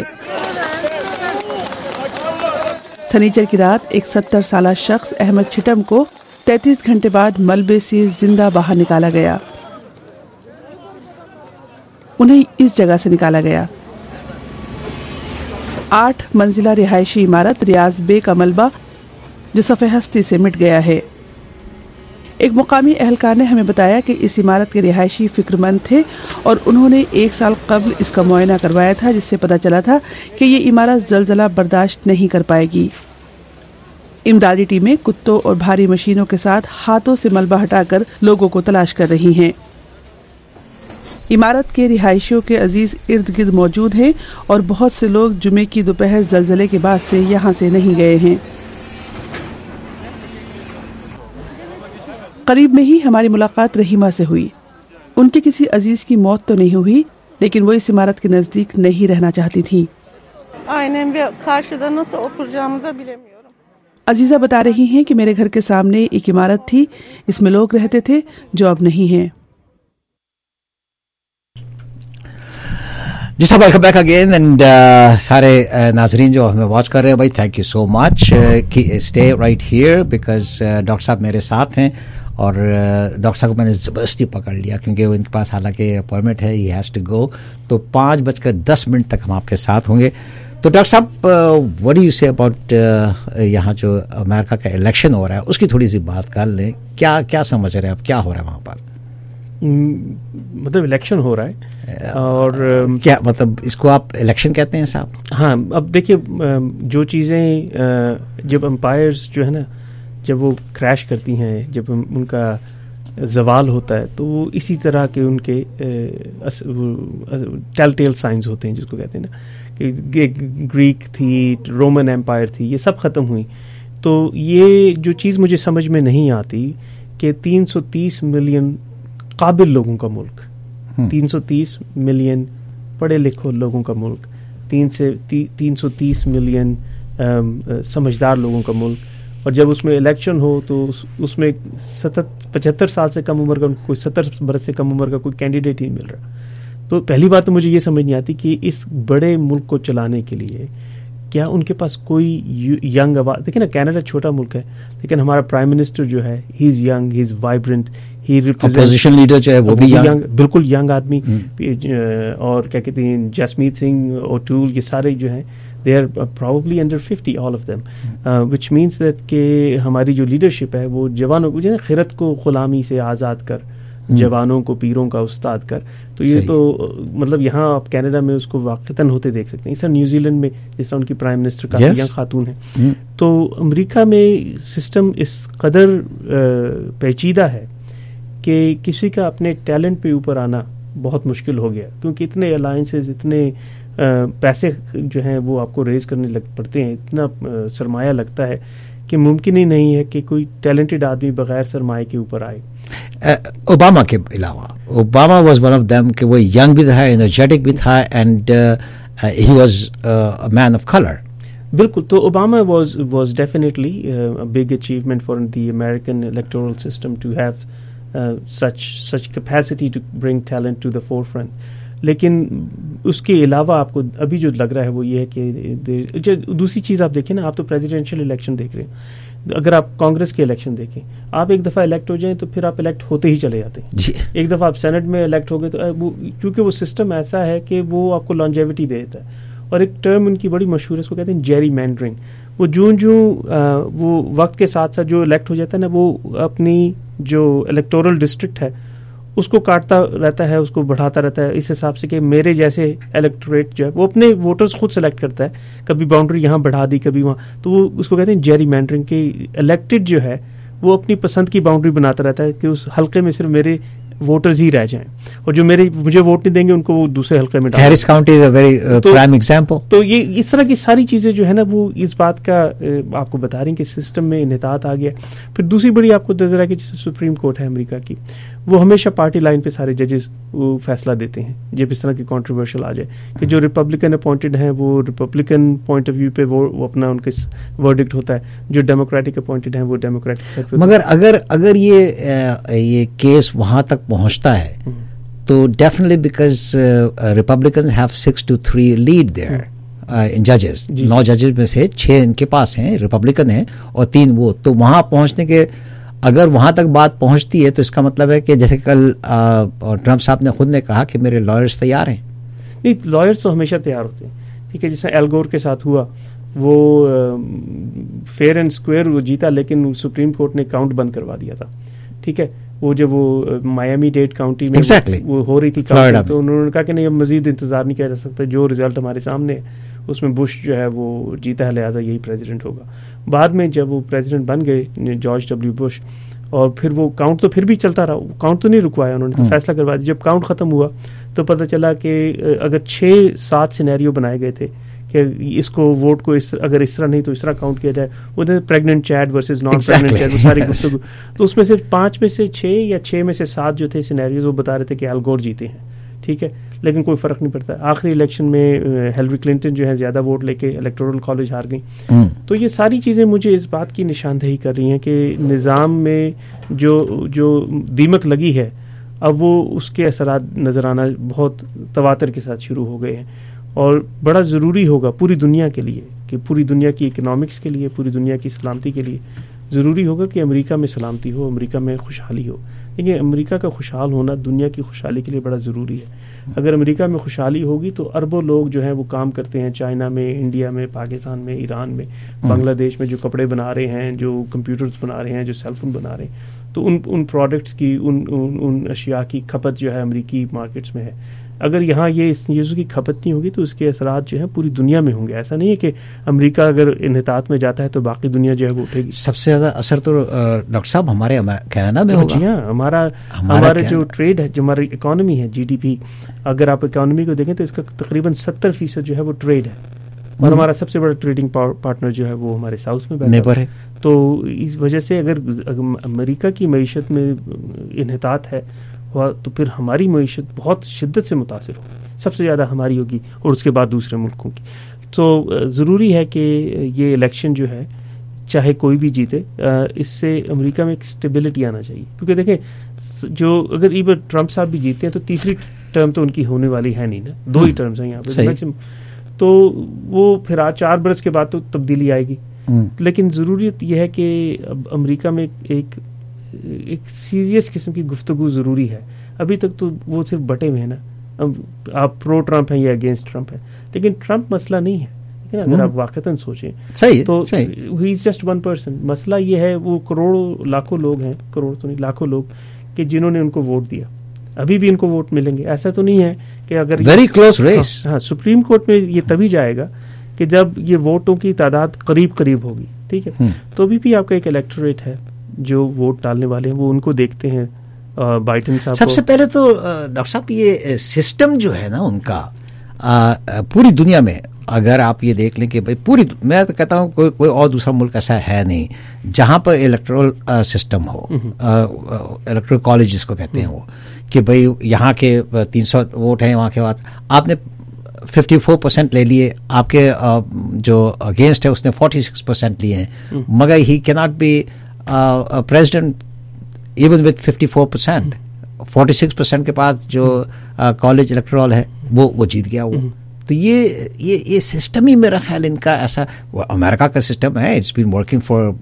शनिचर की रात एक 70 साला शख्स अहमद छिटम को 33 घंटे बाद मलबे से जिंदा बाहर निकाला गया. उन्हें इस जगह से निकाला गया. 8 मंजिला रिहायशी इमारत रियाज बे का मलबा जो सफ़े हस्ती से मिट गया है. ایک مقامی اہلکار نے ہمیں بتایا کہ اس عمارت کے رہائشی فکرمند تھے اور انہوں نے 1 سال قبل اس کا معائنہ کروایا تھا، جس سے پتہ چلا تھا کہ یہ عمارت زلزلہ برداشت نہیں کر پائے گی۔ امدادی ٹیمیں کتوں اور بھاری مشینوں کے ساتھ ہاتھوں سے ملبہ ہٹا کر لوگوں کو تلاش کر رہی ہیں۔ عمارت کے رہائشیوں کے عزیز ارد گرد موجود ہیں اور بہت سے لوگ جمعے کی دوپہر زلزلے کے بعد سے یہاں سے نہیں گئے ہیں۔ قریب میں ہی ہماری ملاقات رحیمہ سے ہوئی۔ ان کے کسی عزیز کی موت تو نہیں ہوئی، لیکن وہ اس عمارت کے نزدیک نہیں رہنا چاہتی تھیں۔ عزیزہ بتا رہی ہیں کہ میرے گھر کے سامنے ایک عمارت تھی، اس میں لوگ رہتے تھے جو اب نہیں ہیں۔ جی صاحب، ویلکم بیک اگین اینڈ سارے ناظرین جو ہمیں واچ کر رہے ہیں بھائی، thank you so much, stay right here because doctor صاحب میرے ساتھ ہیں اور ڈاکٹر صاحب کو میں نے زبردستی پکڑ لیا کیونکہ ان کے پاس حالانکہ اپوائنٹمنٹ ہے، ہی ہیز ٹو گو، تو 5:10 تک ہم آپ کے ساتھ ہوں گے۔ تو ڈاکٹر صاحب what do you say about یہاں جو امریکہ کا الیکشن ہو رہا ہے اس کی تھوڑی سی بات کر لیں، کیا سمجھ رہے ہیں آپ، کیا ہو رہا ہے وہاں پر؟ مطلب الیکشن ہو رہا ہے اور کیا مطلب اس کو آپ الیکشن کہتے ہیں صاحب؟ ہاں، اب دیکھیے جو چیزیں جب امپائرز جو ہے نا جب وہ کریش کرتی ہیں، جب ان کا زوال ہوتا ہے تو وہ اسی طرح کے ان کے ٹیل ٹیل سائنز ہوتے ہیں جس کو کہتے ہیں نا، کہ گریک تھی، رومن امپائر تھی، یہ سب ختم ہوئی۔ تو یہ جو چیز مجھے سمجھ میں نہیں آتی کہ 330 ملین قابل لوگوں کا ملک، 330 ملین پڑھے لکھے لوگوں کا ملک، 330 ملین سمجھدار لوگوں کا ملک، اور جب اس میں الیکشن ہو تو اس میں 75 سال سے کم عمر کا، کوئی 70 برس سے کم عمر کا کوئی کینڈیڈیٹ ہی نہیں مل رہا۔ تو پہلی بات تو مجھے یہ سمجھ نہیں آتی کہ اس بڑے ملک کو چلانے کے لیے کیا ان کے پاس کوئی ینگ آواز، دیکھیں نا کینیڈا چھوٹا ملک ہے لیکن ہمارا پرائم منسٹر جو ہے he is young, he is vibrant, opposition leader جو ہے وہ بھی ینگ، بالکل ینگ آدمی، اور کیا کہتے ہیں جسمیت سنگھ، اوٹول، یہ سارے جو ہیں they are probably under 50 all of them, which means that کہ ہماری جو لیڈرشپ ہے وہ جوانوں کو جو ہے خیرت کو غلامی سے آزاد کر، جوانوں کو پیروں کا استاد کر، تو یہ تو مطلب یہاں آپ کینیڈا میں اس کو واقعتاً ہوتے دیکھ سکتے ہیں۔ اس طرح نیوزی لینڈ میں جس طرح ان کی پرائم منسٹر کافی ینگ خاتون ہیں، تو امریکہ میں سسٹم اس قدر پیچیدہ ہے کہ کسی کا اپنے ٹیلنٹ پہ اوپر آنا بہت مشکل ہو گیا، کیونکہ اتنے الائنسز، اتنے پیسے جو ہیں وہ آپ کو ریز کرنے پڑتے ہیں، اتنا سرمایہ لگتا ہے کہ ممکن ہی نہیں ہے کہ کوئی ٹیلنٹڈ آدمی بغیر سرمایہ کے اوپر آئے۔ اوباما کے علاوہ Obama was one of them کہ وہ ینگ بھی تھا، انرجیٹک بھی تھا، and he was a man of colour. بالکل، تو Obama was definitely big achievement for the American electoral system to have such capacity to bring talent to the forefront. لیکن اس کے علاوہ آپ کو ابھی جو لگ رہا ہے وہ یہ ہے کہ دوسری چیز آپ دیکھیں نا، آپ تو پریزیڈینشیل الیکشن دیکھ رہے ہیں، اگر آپ کانگریس کے الیکشن دیکھیں، آپ ایک دفعہ الیکٹ ہو جائیں تو پھر آپ الیکٹ ہوتے ہی چلے جاتے ہیں۔ ایک دفعہ آپ سینٹ میں الیکٹ ہو گئے تو کیونکہ وہ سسٹم ایسا ہے کہ وہ آپ کو لانجیوٹی دیتا ہے، اور ایک ٹرم ان کی بڑی مشہور ہے، اس کو کہتے ہیں جیری مینڈرنگ۔ وہ جو وہ وقت کے ساتھ ساتھ جو الیکٹ ہو جاتا ہے نا، وہ اپنی جو الیکٹورل ڈسٹرکٹ ہے اس کو کاٹتا رہتا ہے، اس کو بڑھاتا رہتا ہے، اس حساب سے کہ میرے جیسے الیکٹوریٹ جو ہے وہ اپنے ووٹرز خود سلیکٹ کرتا ہے، کبھی باؤنڈری یہاں بڑھا دی، کبھی وہاں، تو وہ اس کو کہتے ہیں جیری مینڈرنگ، کہ الیکٹڈ جو ہے وہ اپنی پسند کی باؤنڈری بناتا رہتا ہے کہ اس حلقے میں صرف میرے ووٹرز ہی رہ جائیں، اور جو مجھے ووٹ نہیں دیں گے ان کو وہ دوسرے حلقے میں ڈالیں۔ Harris County is a very prime example. تو یہ اس طرح کی ساری چیزیں جو ہے نا وہ اس بات کا آپ کو بتا رہی ہیں کہ سسٹم میں انحطاط آ گیا۔ پھر دوسری بڑی آپ کو نظر ہے کہ جیسے سپریم کورٹ ہے امریکہ کی، وہ ہمیشہ پارٹی لائن پہ سارے ججز وہ فیصلہ دیتے ہیں جب اس طرح کی کنٹروورشل آ جائے، کہ جو ریپبلکن اپوائنٹڈ ہیں وہ ریپبلکن پوائنٹ آف ویو پہ وہ اپنا ان کا ورڈکٹ ہوتا ہے، جو ڈیموکریٹک اپوائنٹڈ ہیں وہ ڈیموکریٹک سائڈ پہ۔ مگر اگر یہ کیس وہاں تک پہنچتا ہے تو definitely because Republicans have 6-3 lead there in ججز، 9 ججز میں سے 6 ان کے پاس ہیں، ریپبلکن ہیں، اور 3 وہ، تو وہاں پہنچنے کے اگر وہاں تک بات پہنچتی ہے تو اس کا مطلب ہے کہ جیسے کل ٹرمپ صاحب نے خود نے کہا کہ میرے لائرز تیار ہیں۔ نہیں، لائرز تو ہمیشہ تیار ہوتے ہیں، ٹھیک ہے، جیسے ایل گور کے ساتھ ہوا، وہ فیئر اینڈ اسکوئر وہ جیتا، لیکن سپریم کورٹ نے کاؤنٹ بند کروا دیا تھا، ٹھیک ہے. وہ جب وہ مایامی ڈیڈ کاؤنٹی میں وہ ہو رہی تھی کاؤنٹنگ, تو انہوں نے کہا کہ نہیں اب مزید انتظار نہیں کیا جا سکتا, جو رزلٹ ہمارے سامنے ہے اس میں بش جو ہے وہ جیتا ہے, لہٰذا یہی پریزیڈنٹ ہوگا. بعد میں جب وہ پریزیڈنٹ بن گئے جارج ڈبلیو بش, اور پھر وہ کاؤنٹ تو پھر بھی چلتا رہا, کاؤنٹ تو نہیں رکوایا انہوں نے, تو فیصلہ کروا دیا. جب کاؤنٹ ختم ہوا تو پتہ چلا کہ اگر 6-7 سینیریو بنائے گئے تھے کہ اس کو ووٹ کو اگر اس طرح نہیں تو اس طرح کاؤنٹ کیا جائے, وہ pregnant chad versus non pregnant chad, وہ ساری گفتگو. تو اس میں سے 5 میں سے 6 یا 6 میں سے 7 جو تھے سینیریوز وہ بتا رہے تھے کہ الگور جیتے ہیں, ٹھیک ہے, لیکن کوئی فرق نہیں پڑتا. آخری الیکشن میں ہیلری کلنٹن جو ہے زیادہ ووٹ لے کے الیکٹورل کالج ہار گئیں. تو یہ ساری چیزیں مجھے اس بات کی نشاندہی کر رہی ہیں کہ نظام میں جو دیمک لگی ہے اب وہ اس کے اثرات نظر آنا بہت تواتر کے ساتھ شروع ہو گئے ہیں. اور بڑا ضروری ہوگا پوری دنیا کے لیے, کہ پوری دنیا کی اکنامکس کے لیے, پوری دنیا کی سلامتی کے لیے ضروری ہوگا کہ امریکہ میں سلامتی ہو, امریکہ میں خوشحالی ہو. دیکھیے امریکہ کا خوشحال ہونا دنیا کی خوشحالی کے لیے بڑا ضروری ہے. اگر امریکہ میں خوشحالی ہوگی تو اربوں لوگ جو ہیں وہ کام کرتے ہیں چائنا میں, انڈیا میں, پاکستان میں, ایران میں, بنگلہ دیش میں, جو کپڑے بنا رہے ہیں, جو کمپیوٹرز بنا رہے ہیں, جو سیل فون بنا رہے ہیں, تو ان پروڈکٹس کی ان اشیاء کی کھپت جو ہے امریکی مارکیٹس میں ہے. اگر یہاں یہ اس چیزوں کی کھپت نہیں ہوگی تو اس کے اثرات جو ہیں پوری دنیا میں ہوں گے. ایسا نہیں ہے کہ امریکہ اگر انحطاط میں جاتا ہے تو باقی دنیا جو ہے وہ اٹھے گی. سب سے زیادہ اثر تو ڈاکٹر صاحب ہمارے کینیڈا میں ہوگا. جی ہاں, ہمارا جو ٹریڈ ہے, جو ہماری اکانومی ہے, GDP, اگر آپ اکانومی کو دیکھیں تو اس کا تقریباً 70% جو ہے وہ ٹریڈ ہے, اور ہمارا سب سے بڑا ٹریڈنگ پارٹنر جو ہے وہ ہمارے ساؤتھ میں بیٹھا ہے. تو اس وجہ سے اگر امریکہ کی معیشت میں انحطاط ہے تو پھر ہماری معیشت بہت شدت سے متاثر ہوگی, سب سے زیادہ ہماری ہوگی, اور اس کے بعد دوسرے ملکوں کی. تو ضروری ہے کہ یہ الیکشن جو ہے چاہے کوئی بھی جیتے, اس سے امریکہ میں ایک اسٹیبلٹی آنا چاہیے. کیونکہ دیکھیں جو اگر ایون ٹرمپ صاحب بھی جیتے ہیں تو تیسری ٹرم تو ان کی ہونے والی ہے نہیں نا, 2 ہی ٹرمز ہیں یہاں پہ میکسیمم, تو وہ پھر 4 برس کے بعد تو تبدیلی آئے گی. لیکن ضروریت یہ ہے کہ اب امریکہ میں ایک سیریس قسم کی گفتگو ضروری ہے. ابھی تک تو وہ صرف بٹے ہوئے ہیں نا, اب آپ پرو ٹرمپ ہیں یا اگینسٹ ٹرمپ ہیں, لیکن ٹرمپ مسئلہ نہیں ہے. لیکن اگر آپ واقعتاً سوچیں تو ہی از جسٹ 1%. مسئلہ یہ ہے وہ کروڑوں لاکھوں لوگ ہیں, کروڑ تو نہیں لاکھوں لوگ, کہ جنہوں نے ان کو ووٹ دیا, ابھی بھی ان کو ووٹ ملیں گے. ایسا تو نہیں ہے کہ اگر ویری کلوز ریس, ہاں سپریم کورٹ میں یہ تبھی جائے گا کہ جب یہ ووٹوں کی تعداد قریب ہوگی, ٹھیک ہے. تو ابھی بھی آپ کا ایک الیکٹوریٹ ہے جو ووٹ ڈالنے والے ہیں, وہ ان کو دیکھتے ہیں. بائیڈن صاحب سب سے پہلے تو ڈاکٹر صاحب یہ سسٹم جو ہے نا ان کا پوری دنیا میں اگر آپ یہ دیکھ لیں کہ بھائی میں تو کہتا ہوں کوئی اور دوسرا ملک ایسا ہے نہیں جہاں پر الیکٹورل سسٹم ہو, الیکٹورل کالج جس کو کہتے ہیں وہ, کہ بھائی یہاں کے 300 ووٹ ہیں, وہاں کے بعد آپ نے 54% لے لیے, آپ کے جو اگینسٹ ہے اس نے 46% لیے ہیں, مگر he can not be president even with 54%. 46% کے پاس جو کالج الیکٹورل ہے وہ جیت گیا وہ. تو یہ سسٹم ہی میرا خیال ان کا ایسا, امریکہ کا سسٹم ہے, it's been working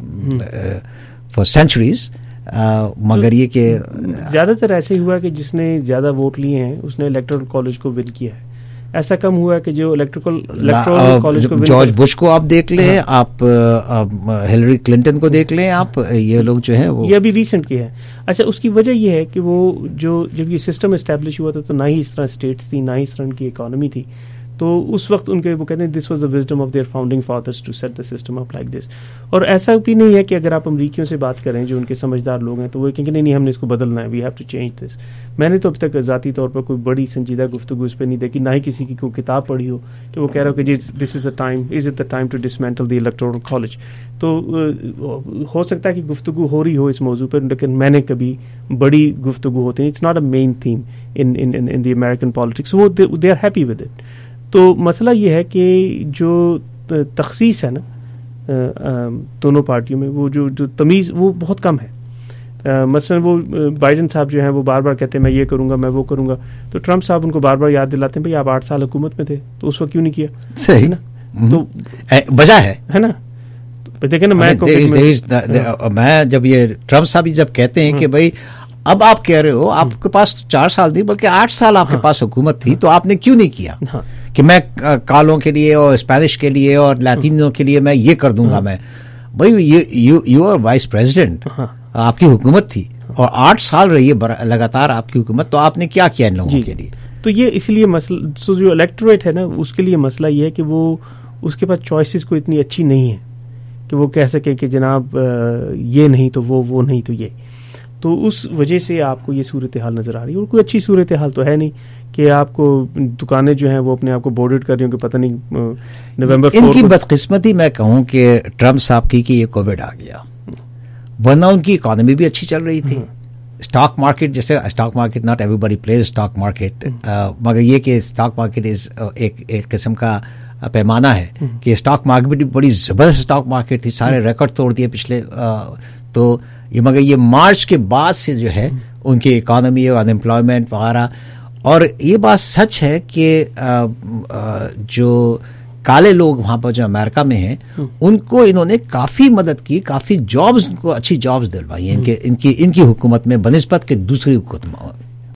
for centuries, مگر یہ کہ زیادہ تر ایسے ہوا کہ جس نے زیادہ ووٹ لیے ہیں اس نے الیکٹورل کالج کو ون کیا ہے. ایسا کم ہوا ہے کہ جو الیکٹورل کالج کو جارج بش کو آپ دیکھ لیں, آپ ہلری کلنٹن کو دیکھ لیں, آپ یہ لوگ جو ہیں وہ یہ ابھی ریسنٹ کے ہیں. اچھا, اس کی وجہ یہ ہے کہ وہ جب یہ سسٹم اسٹیبلش ہوا تھا تو نہ ہی اس طرح اسٹیٹس تھی, نہ ہی اس طرح ان کی اکانومی تھی. تو اس وقت ان کے وہ کہتے ہیں this was the wisdom of their founding fathers to set the system up like this. اور ایسا بھی نہیں ہے کہ اگر آپ امریکیوں سے بات کریں جو ان کے سمجھدار لوگ ہیں تو وہ کہیں کہ نہیں ہم نے اس کو بدلنا ہے, we have to change this. میں نے تو اب تک ذاتی طور پر کوئی بڑی سنجیدہ گفتگو اس پہ نہیں دیکھی, نہ ہی کسی کی کوئی کتاب پڑھی ہو کہ وہ کہہ رہا ہو کہ جی this is the time, is it the time to dismantle the electoral college. تو ہو سکتا ہے کہ گفتگو ہو رہی ہو اس موضوع پر, لیکن میں نے کبھی بڑی گفتگو ہوتی نہیں, it's not a main theme in the American politics, وہ they are happy with it. تو مسئلہ یہ ہے کہ جو تخصیص ہے نا دونوں پارٹیوں میں, وہ جو تمیز وہ بہت کم ہے. مثلا وہ بائیڈن صاحب جو ہیں وہ بار بار کہتے ہیں میں یہ کروں گا, میں وہ کروں گا, تو ٹرمپ صاحب ان کو بار بار یاد دلاتے ہیں بھائی آپ 8 سال حکومت میں تھے تو اس وقت کیوں نہیں کیا, صحیح نا, تو وجہ ہے نا. دیکھیں نا میں جب یہ ٹرمپ صاحب جب کہتے ہیں کہ بھائی اب آپ کہہ رہے ہو آپ کے پاس 4 سال نہیں بلکہ 8 سال آپ کے پاس حکومت تھی, تو آپ نے کیوں نہیں کیا کہ میں کالوں کے لیے اور اسپینش کے لیے اور لاطینوں کے لیے میں یہ کر دوں گا. میں بھائی یو آر وائس پریزیڈنٹ, آپ کی حکومت تھی, اور 8 سال رہی ہے لگاتار آپ کی حکومت, تو آپ نے کیا کیا ان لوگوں کے لیے؟ تو یہ اس لیے مسئلہ جو الیکٹوریٹ ہے نا اس کے لیے مسئلہ یہ ہے کہ وہ اس کے پاس چوائسیز کو اتنی اچھی نہیں ہے کہ وہ کہہ سکے کہ جناب یہ نہیں تو وہ نہیں تو یہ. تو اس وجہ سے آپ کو یہ صورتحال نظر آ رہی ہے, اور کوئی اچھی صورتحال تو ہے نہیں کہ آپ کو دکانیں جو ہیں وہ اپنے آپ کو بورڈڈ کر رہی ہوں کہ پتہ نہیں نومبر 4 ان کی بدقسمتی میں کہوں کہ ٹرمپ صاحب کی کہ یہ کووڈ آ گیا, ورنہ ان کی اکانومی بھی اچھی چل رہی تھی. اسٹاک مارکیٹ, جیسے stock market not everybody please stock market, مگر یہ کہ اسٹاک مارکیٹ ایک قسم کا پیمانہ ہے کہ اسٹاک مارکیٹ بھی بڑی زبردست اسٹاک مارکیٹ تھی, سارے ریکارڈ توڑ دیے پچھلے. تو یہ مگر یہ مارچ کے بعد سے جو ہے ان کی اکانومی اور انمپلائمنٹ وغیرہ, اور یہ بات سچ ہے کہ جو کالے لوگ وہاں پر جو امریکہ میں ہیں ان کو انہوں نے کافی مدد کی, کافی جابز, ان کو اچھی جابز دلوائی ہیں ان کی حکومت میں بنسبت کے دوسری